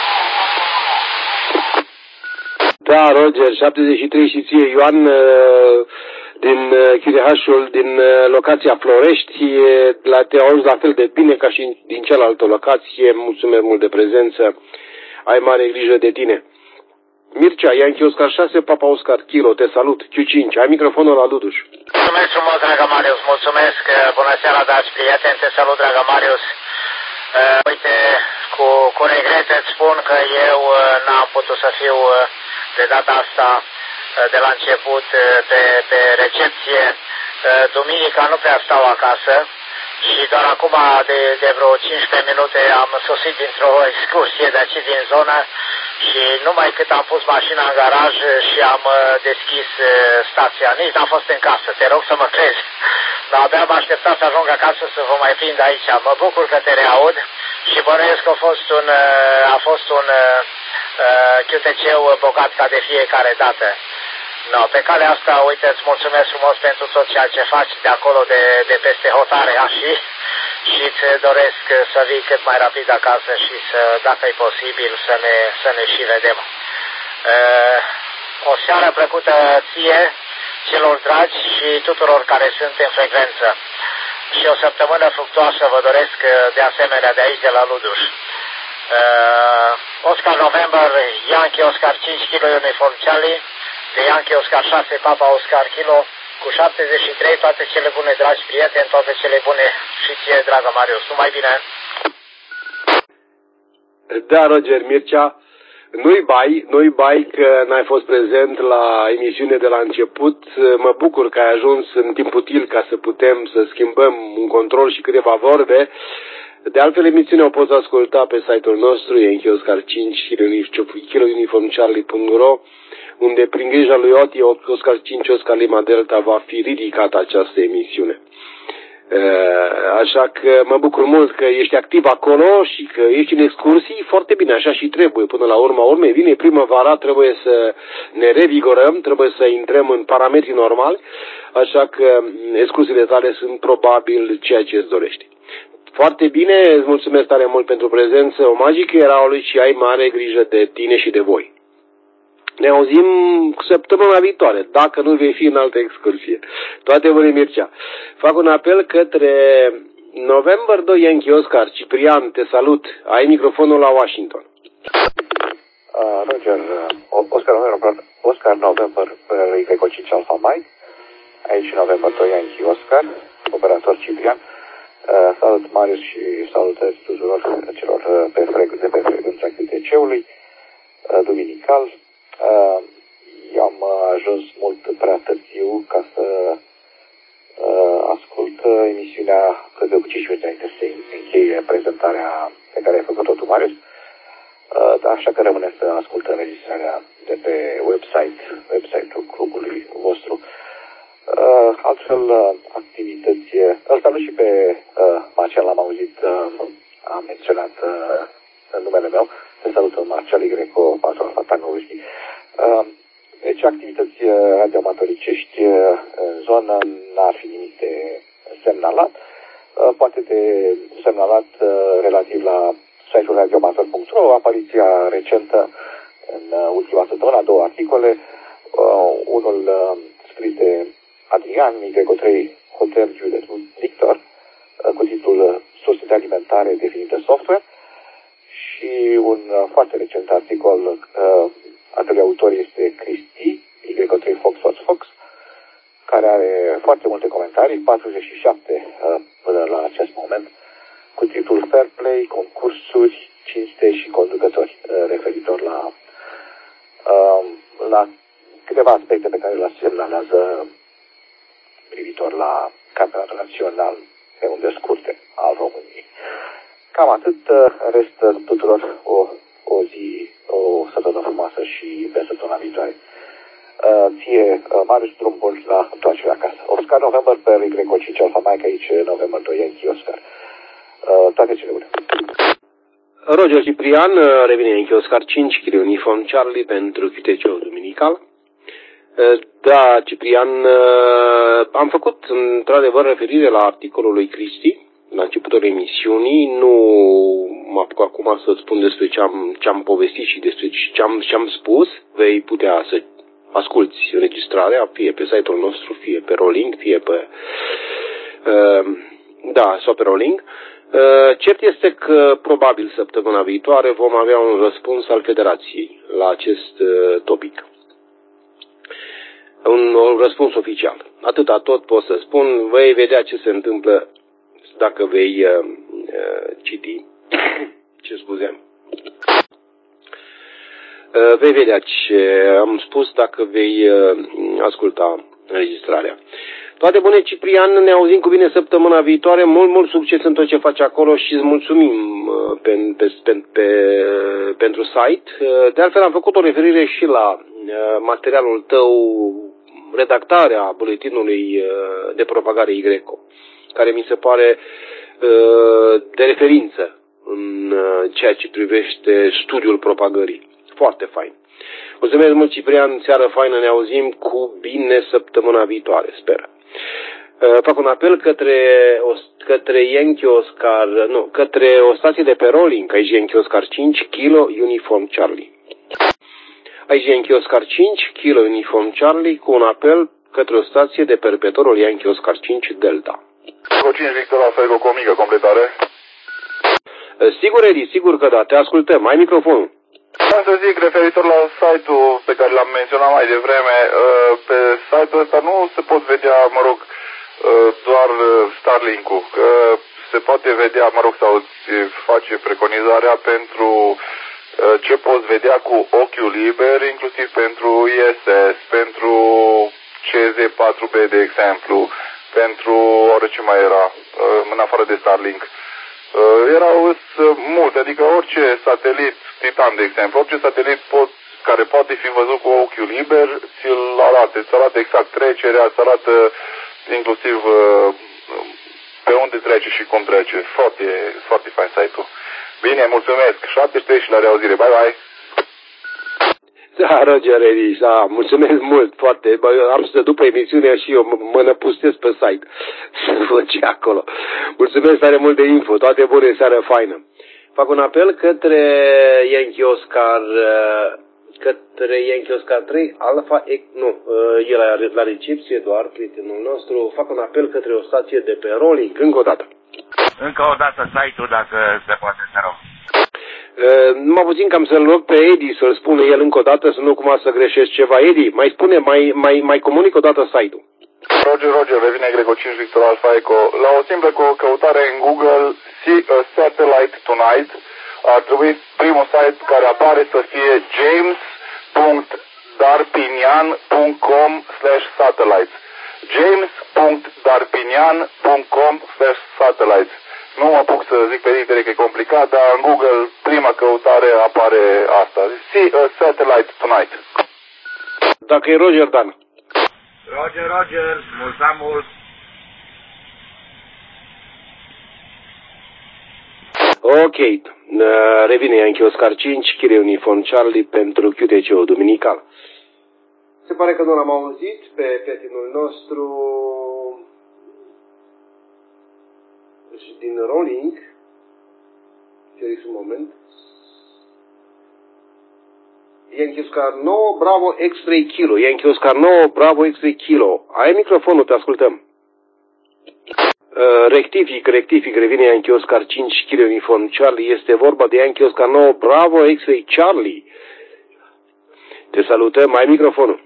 A: Da, Roger, șaptezeci și trei și ție, Ioan, din Chirehașul, din locația Florești, la te auzi la fel de bine ca și din cealaltă locație. Mulțumesc mult de prezență, ai mare grijă de tine. Mircea, Yankee Oscar șase, Papa Oscar Kilo, te salut, Q cinci, ai microfonul la Luduș.
F: Mulțumesc frumos, dragă Marius, mulțumesc, bună seara, dragi prieteni, te salut, dragă Marius. Uh, uite, cu, cu regret îți spun că eu uh, n-am putut să fiu uh, de data asta uh, de la început uh, pe, pe recepție. Uh, duminica nu prea stau acasă și doar acum de, de vreo cincisprezece minute am sosit dintr-o excursie de aici din zonă și numai cât am pus mașina în garaj și am uh, deschis uh, stația, nici n-am fost în casă, te rog să mă crezi. Dar abia m-am așteptat să ajung acasă să vă mai prind aici. Mă bucur că te reaud și bănuiesc că a fost un, a fost un uh, Q T C-ul bogat ca de fiecare dată. No, pe calea asta, uite, îți mulțumesc frumos pentru tot ceea ce faci de acolo, de, de peste hotarea și, și îți doresc să vii cât mai rapid acasă și să, dacă e posibil, să ne, să ne și vedem. Uh, o seară plăcută ție, celor dragi și tuturor care sunt în frecvență. Și o săptămână fructuoasă vă doresc de asemenea de aici, de la Luduș. Uh, Oscar November, Yankee Oscar cinci Kilo Uniform Charlie, de Yankee Oscar șase, Papa Oscar Kilo, cu șaptezeci și trei, toate cele bune, dragi prieteni, toate cele bune și ție, dragă Marius. Numai bine!
A: Da, Roger, Mircea, nu-i bai, nu-i bai că n-ai fost prezent la emisiune de la început. Mă bucur că ai ajuns în timp util ca să putem să schimbăm un control și câteva vorbe. De altfel, emisiunea o poți asculta pe site-ul nostru, Yankee Oscar cinci, kilo uniform charlie punct ro, unde prin grija lui Oti, Oscar cinci, Oscar Lima Delta, va fi ridicată această emisiune. Așa că mă bucur mult că ești activ acolo și că ești în excursii, foarte bine, așa și trebuie. Până la urma urmei vine primăvara, trebuie să ne revigorăm, trebuie să intrăm în parametri normali, așa că excursiile tale sunt probabil ceea ce îți dorești. Foarte bine, îți mulțumesc tare mult pentru prezență, o magică eraului și ai mare grijă de tine și de voi. Ne auzim săptămâna viitoare, dacă nu vei fi în altă excursie. Toate bune, Mircea. Fac un apel către November doi, Yankee Oscar. Ciprian, te salut. Ai microfonul la Washington.
O: Uh, Roger, uh, Oscar November, Oscar November, Y cinci Alpha Mike. Aici November doi, Yankee Oscar, operator Ciprian. Uh, salut, Marius, și salutări tuturor celor uh, pe frecvență, de pe frecvența Q T C-ului uh, duminical. Uh, eu am ajuns mult prea târziu ca să uh, ascult uh, emisiunea, cred că cu cinci minute înainte să încheie prezentarea pe care ai făcut-o tu, Marius. Uh, așa că rămâne să ascult înregistrarea de pe website, website-ul clubului vostru. Uh, altfel, uh, activități, ăsta nu și pe uh, Marcel l-am auzit, uh, am menționat uh, numele meu. Te salută Marcel Y, patru Alfa Tango Whisky. Uh, deci activități radioamatoricești în zonă n-ar fi nimic de semnalat. Uh, poate de semnalat uh, relativ la site-ul radioamator punct ro, apariția recentă în uh, ultima săptămână, două articole, uh, unul uh, scris de Adrian, Y trei Hotel Juliet Victor, uh, cu titlul Surse de alimentare definite software, și un uh, foarte recent articol, uh, al cărui autor este Cristi, Y trei Fox Fox Fox, care are foarte multe comentarii, patruzeci și șapte uh, până la acest moment, cu titlul Fair Play, concursuri, cinste și conducători, uh, referitor la uh, la câteva aspecte pe care le semnalează privitor la campionatul național pe unde scurte al României. Cam atât, restă tuturor o, o zi, o săptămână frumoasă și pe săptămâna viitoare. Uh, ție, uh, Marius, drum bun la întoarcere acasă. Oscar November pe Y Greco cinci Alfa Mike, aici November doi Yankee Oscar. Uh, toate cele bune.
A: Roger Ciprian, revine Yankee Oscar cinci, Kilo Uniform Charlie pentru Q T C-ul duminical. Da, Ciprian, am făcut într-adevăr referire la articolul lui Cristi la începutul emisiunii. Nu mă apuc acum să spun despre ce am, ce am povestit și despre ce am, ce am spus. Vei putea să asculți înregistrarea, fie pe site-ul nostru, fie pe Rolling, fie pe... Uh, da, sau pe Rolling. Uh, cert este că probabil săptămâna viitoare vom avea un răspuns al Federației la acest uh, topic. Un, un răspuns oficial. Atâta tot pot să spun, vei vedea ce se întâmplă dacă vei uh, uh, citi. Ce scuze. Uh, vei vedea ce am spus dacă vei uh, asculta înregistrarea. Toate bune, Ciprian, ne auzim cu bine săptămâna viitoare. Mult, mult succes în tot ce faci acolo și îți mulțumim uh, pe, pe, pe, pe, pentru site. Uh, de altfel am făcut o referire și la uh, materialul tău, redactarea buletinului uh, de propagare Y, care mi se pare uh, de referință în uh, ceea ce privește studiul propagării. Foarte fain. Mulțumesc mult, Ciprian, seară faină, ne auzim cu bine săptămâna viitoare, sper. Uh, fac un apel către, o, către Yankee Oscar, nu, către o stație de pe Rolling, aici Yankee Oscar cinci, Kilo Uniform Charlie. Aici Yankee Oscar cinci, Kilo Uniform Charlie, cu un apel către o stație de perpetorul Yankee Oscar cinci Delta.
H: Cu cinci Victor Alfa cu o mică completare.
A: Uh, sigur, Edi, sigur că da, te ascultăm, ai microfonul.
H: Am să zic, referitor la site-ul pe care l-am menționat mai devreme, pe site-ul ăsta nu se pot vedea, mă rog, doar Starlink-ul, că se poate vedea, mă rog, sau îți face preconizarea pentru ce poți vedea cu ochiul liber, inclusiv pentru I S S, pentru C Z patru B, de exemplu, pentru orice mai era, în afară de Starlink. Erau multe, adică orice satelit, Titan de exemplu, orice satelit pot, care poate fi văzut cu ochiul liber, ți-l arată, îți arată exact trecerea, îți arată inclusiv pe unde trece și cum trece. Foarte, foarte fain site-ul. Bine, mulțumesc, șapte și trei și la reauzire, bye bye!
A: Da, Roger, Edi, da, mulțumesc mult, foarte, bă, am să după emisiunea și eu mă, mă năpustez pe site să văd ce acolo. Mulțumesc tare mult de info, toate bune, seară faină. Fac un apel către Yankee Oscar, către Yankee Oscar trei, Alpha, nu, el la, la recepție doar, prietenul nostru, fac un apel către o stație de pe Rolling, încă o dată.
M: Încă o dată site-ul, dacă se poate, te rog.
A: Uh, numai puțin cam să-l rog pe Edi să-l spună el încă o dată, să nu cumva să greșesc ceva. Edi, mai spune, mai, mai, mai comunică o dată site-ul.
H: Roger, Roger, revine Greco cinci Victor Alfa Eco. La o simplă căutare în Google, See a Satellite Tonight, ar trebui primul site care apare să fie james punct darpinian punct com slash satellites. james punct darpinian punct com slash satellites. Nu mă apuc să zic pe litere că e complicat, dar în Google prima căutare apare asta. See a Satellite Tonight.
A: Dacă e Roger, Dan.
M: Roger, Roger, mult mult.
A: Ok, revine Yankee Oscar cinci, Kilo Uniform Charlie pentru Q T C-ul duminical. Se pare că nu l-am auzit pe prietenul nostru din Rolling. Ceriți un moment. Yankee Oscar nouă, Bravo X-Ray Kilo. Yankee Oscar nouă, Bravo X-Ray Kilo. Ai microfonul, te ascultăm. Uh, rectific, rectific, revine Yankee Oscar cinci, Kilo Uniform Charlie. Este vorba de Yankee Oscar nouă, Bravo X-Ray Charlie. Te salutăm, ai microfonul.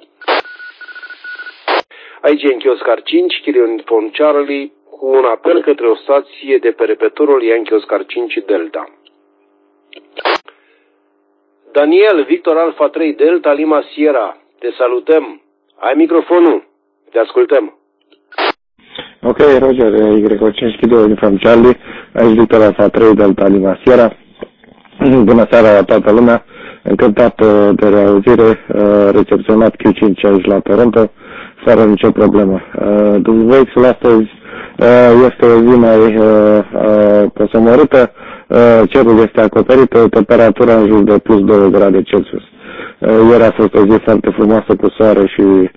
A: Aici Yankee Oscar cinci, Kilo Uniform Charlie, cu un apel către o stație de pe repetorul Yankee Oscar cinci Delta. Daniel, Victor Alpha trei Delta, Lima Sierra, te salutăm. Ai microfonul. Te ascultăm.
P: Ok, Roger, Y cinci Kilo Uniform Charlie, aici Victor Alpha trei Delta Lima Sierra. Bună seara la toată lumea, încântat de reauzire, recepționat Q cinci aici la Toronto, fără nicio problemă. Vexul astăzi este o zi mai posomorâtă, cerul este acoperit, temperatura în jur de plus două grade Celsius. Ieri a fost o zi foarte frumoasă cu soare și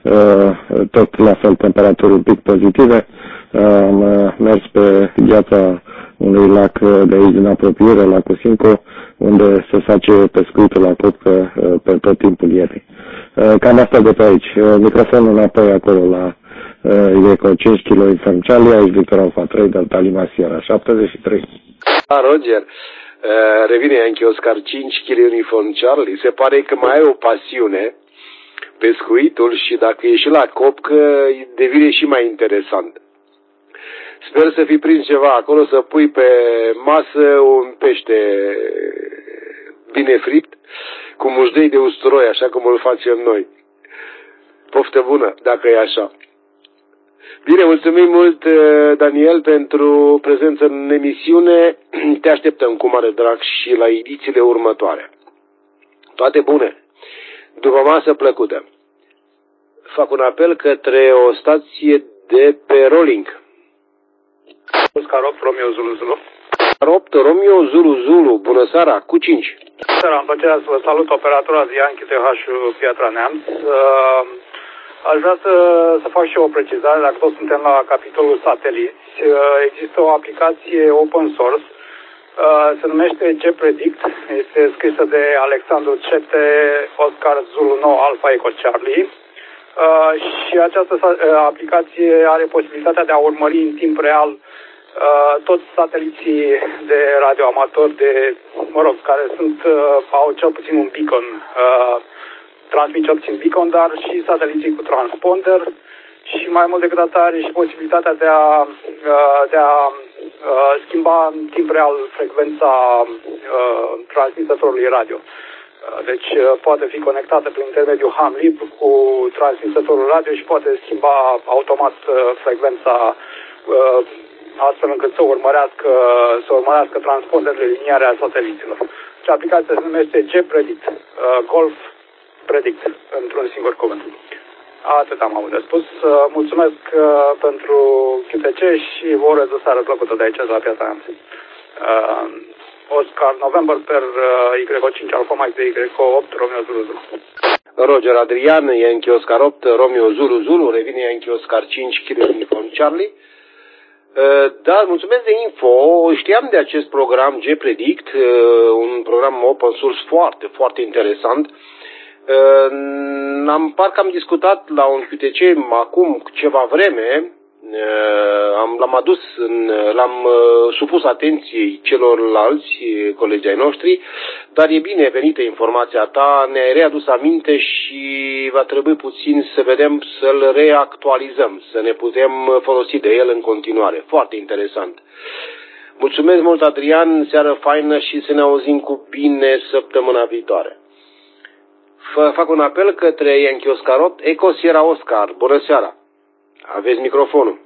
P: tot la fel temperaturi un pic pozitive. Am mers pe gheața unui lac de aici din apropiere, lacul Simcoe, unde se face pescuitul la copcă pe tot timpul ierii. Cam asta de pe aici. Microfonul înapoi acolo la Iveco cinci Kilo Uniform Charlie, aici Victor Alpha trei Delta Lima Sierra șaptezeci și trei.
A: Da, Roger, revine Yankee Oscar cinci Kilo Uniform Charlie. Se pare că mai ai o pasiune, pescuitul, și dacă e și la copcă, devine și mai interesant. Sper să fi prins ceva acolo, să pui pe masă un pește bine fript, cu mușdei de usturoi, așa cum îl facem noi. Poftă bună, dacă e așa. Bine, mulțumim mult, Daniel, pentru prezență în emisiune. Te așteptăm cu mare drag și la edițiile următoare. Toate bune! După masă plăcută. Fac un apel către o stație de pe rolling.
Q: Oscar opt, Romeo Zulu Zulu.
A: Oscar opt, Romeo Zulu Zulu. Bună seara, cu cinci.
Q: Bună seara, am plăcerea să vă salut, operatorul Azian T H Piatra Neamț. Uh, aș vrea să, să fac și eu o precizare, dacă tot suntem la capitolul sateliți. Uh, există o aplicație open source, uh, se numește G-Predict, este scrisă de Alexandru Cete, Oscar Zulu nouă Alpha Echo Charlie. Uh, și această uh, aplicație are posibilitatea de a urmări în timp real uh, toți sateliții de radioamatori, de, mă rog, care sunt, uh, au cel puțin un beacon, uh, transmit cel puțin beacon, dar și sateliții cu transponder, și mai mult decât atât are și posibilitatea de a, uh, de a uh, schimba în timp real frecvența uh, transmisătorului radio. Deci poate fi conectată prin intermediul ham libru cu transmisătorul radio și poate schimba automat frecvența astfel încât să urmărească, să urmărească transponderile liniare a sateliților. Și aplicația se numește G-Predict, Golf Predict, într-un singur cuvânt. Atât am avut de spus. Mulțumesc pentru Q T C și vă urez o seară plăcută de aici, de la Piatra Neamț. Oscar November per uh, Y cinci Alpha Mike de Y opt Romeo Zulu Zulu.
A: Roger Adrian, Yankee Oscar opt Romeo Zulu Zulu, revine Yankee Oscar cinci Kilo Uniform Charlie. Uh, da, mulțumesc de info. Știam de acest program G-Predict, uh, un program open source foarte, foarte interesant. Uh, am, parcă am discutat la un Q T C acum ceva vreme. Am, l-am adus, în, l-am uh, supus atenției celorlalți colegi ai noștri, dar e bine venită informația ta, ne-ai readus aminte și va trebui puțin să vedem să-l reactualizăm, să ne putem folosi de el în continuare. Foarte interesant. Mulțumesc mult, Adrian, seară faină și să ne auzim cu bine săptămâna viitoare. Fac un apel către Yankee Oscar opt, Eco Sierra Oscar. Bună seara! Aveți microfonul.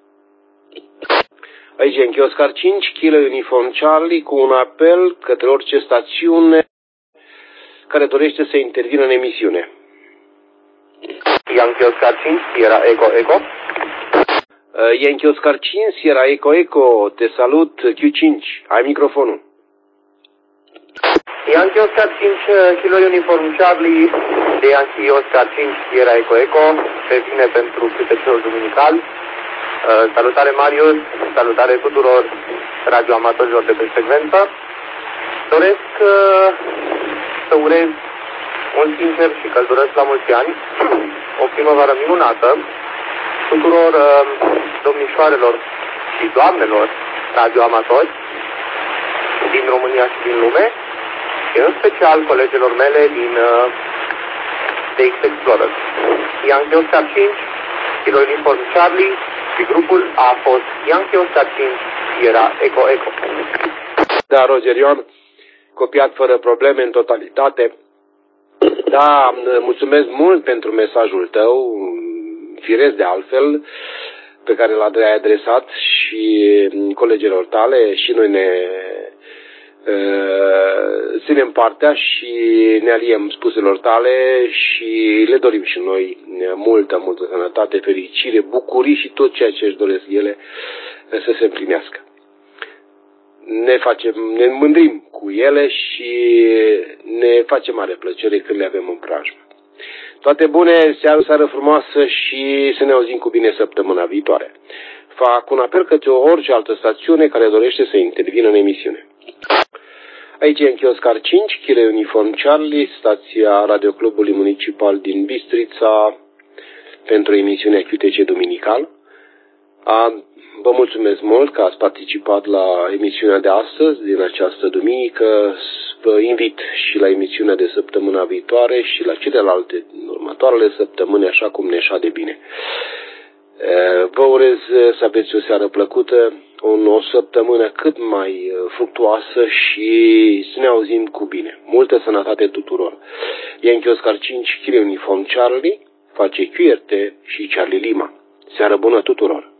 A: Aici Yankee Oscar cinci Kilo Uniform Charlie cu un apel către orice stațiune care dorește să intervină în emisiune.
R: Yankee Oscar cinci, Sierra Eco Eco.
A: Uh, Yankee Oscar cinci, Sierra Eco Eco, te salut, Q cinci, ai microfonul.
R: Yankee Oscar cinci, Kilo Uniform Charlie, de Yankee Oscar cinci, Sierra Eco Eco, se vine pentru Q T C-ul duminical. Uh, salutare Marius, salutare tuturor radioamatorilor de pe secvență. Doresc uh, să urez un sincer și călduros la mulți ani, o primăvară minunată tuturor uh, domnișoarelor și doamnelor radioamatori din România și din lume, și în special colegilor mele din uh, D X Explorer. Yankee Oscar cinci, Kilo Uniform Charlie, și grupul a fost Yankee Oscar cinci, Sierra Eco Eco.
A: Da, Roger Ion, copiat fără probleme în totalitate. Da, mulțumesc mult pentru mesajul tău, firesc de altfel, pe care l-ai adresat și colegilor tale, și noi ne uh, ținem partea și ne aliem spuselor tale și le dorim și noi multă, multă sănătate, fericire, bucurii și tot ceea ce își doresc ele să se împlinească. Ne facem, ne mândrim cu ele și ne face mare plăcere când le avem în preajmă. Toate bune, seară, seară frumoasă și să ne auzim cu bine săptămâna viitoare. Fac un apel către orice altă stațiune care dorește să intervină în emisiune. Aici e în Oscar cinci, Chile Uniform Charlie, stația Radioclubului Municipal din Bistrița, pentru emisiunea Q T C Duminical. A, vă mulțumesc mult că ați participat la emisiunea de astăzi, din această duminică. Vă invit și la emisiunea de săptămâna viitoare și la celelalte următoarele săptămâni, așa cum ne șade bine. Vă urez să aveți o seară plăcută, o săptămână cât mai fructuoasă și să ne auzim cu bine. Multă sănătate tuturor. Yankee Oscar cinci, Chile Uniform Charlie, face Q R T și Charlie Lima. Seară bună tuturor!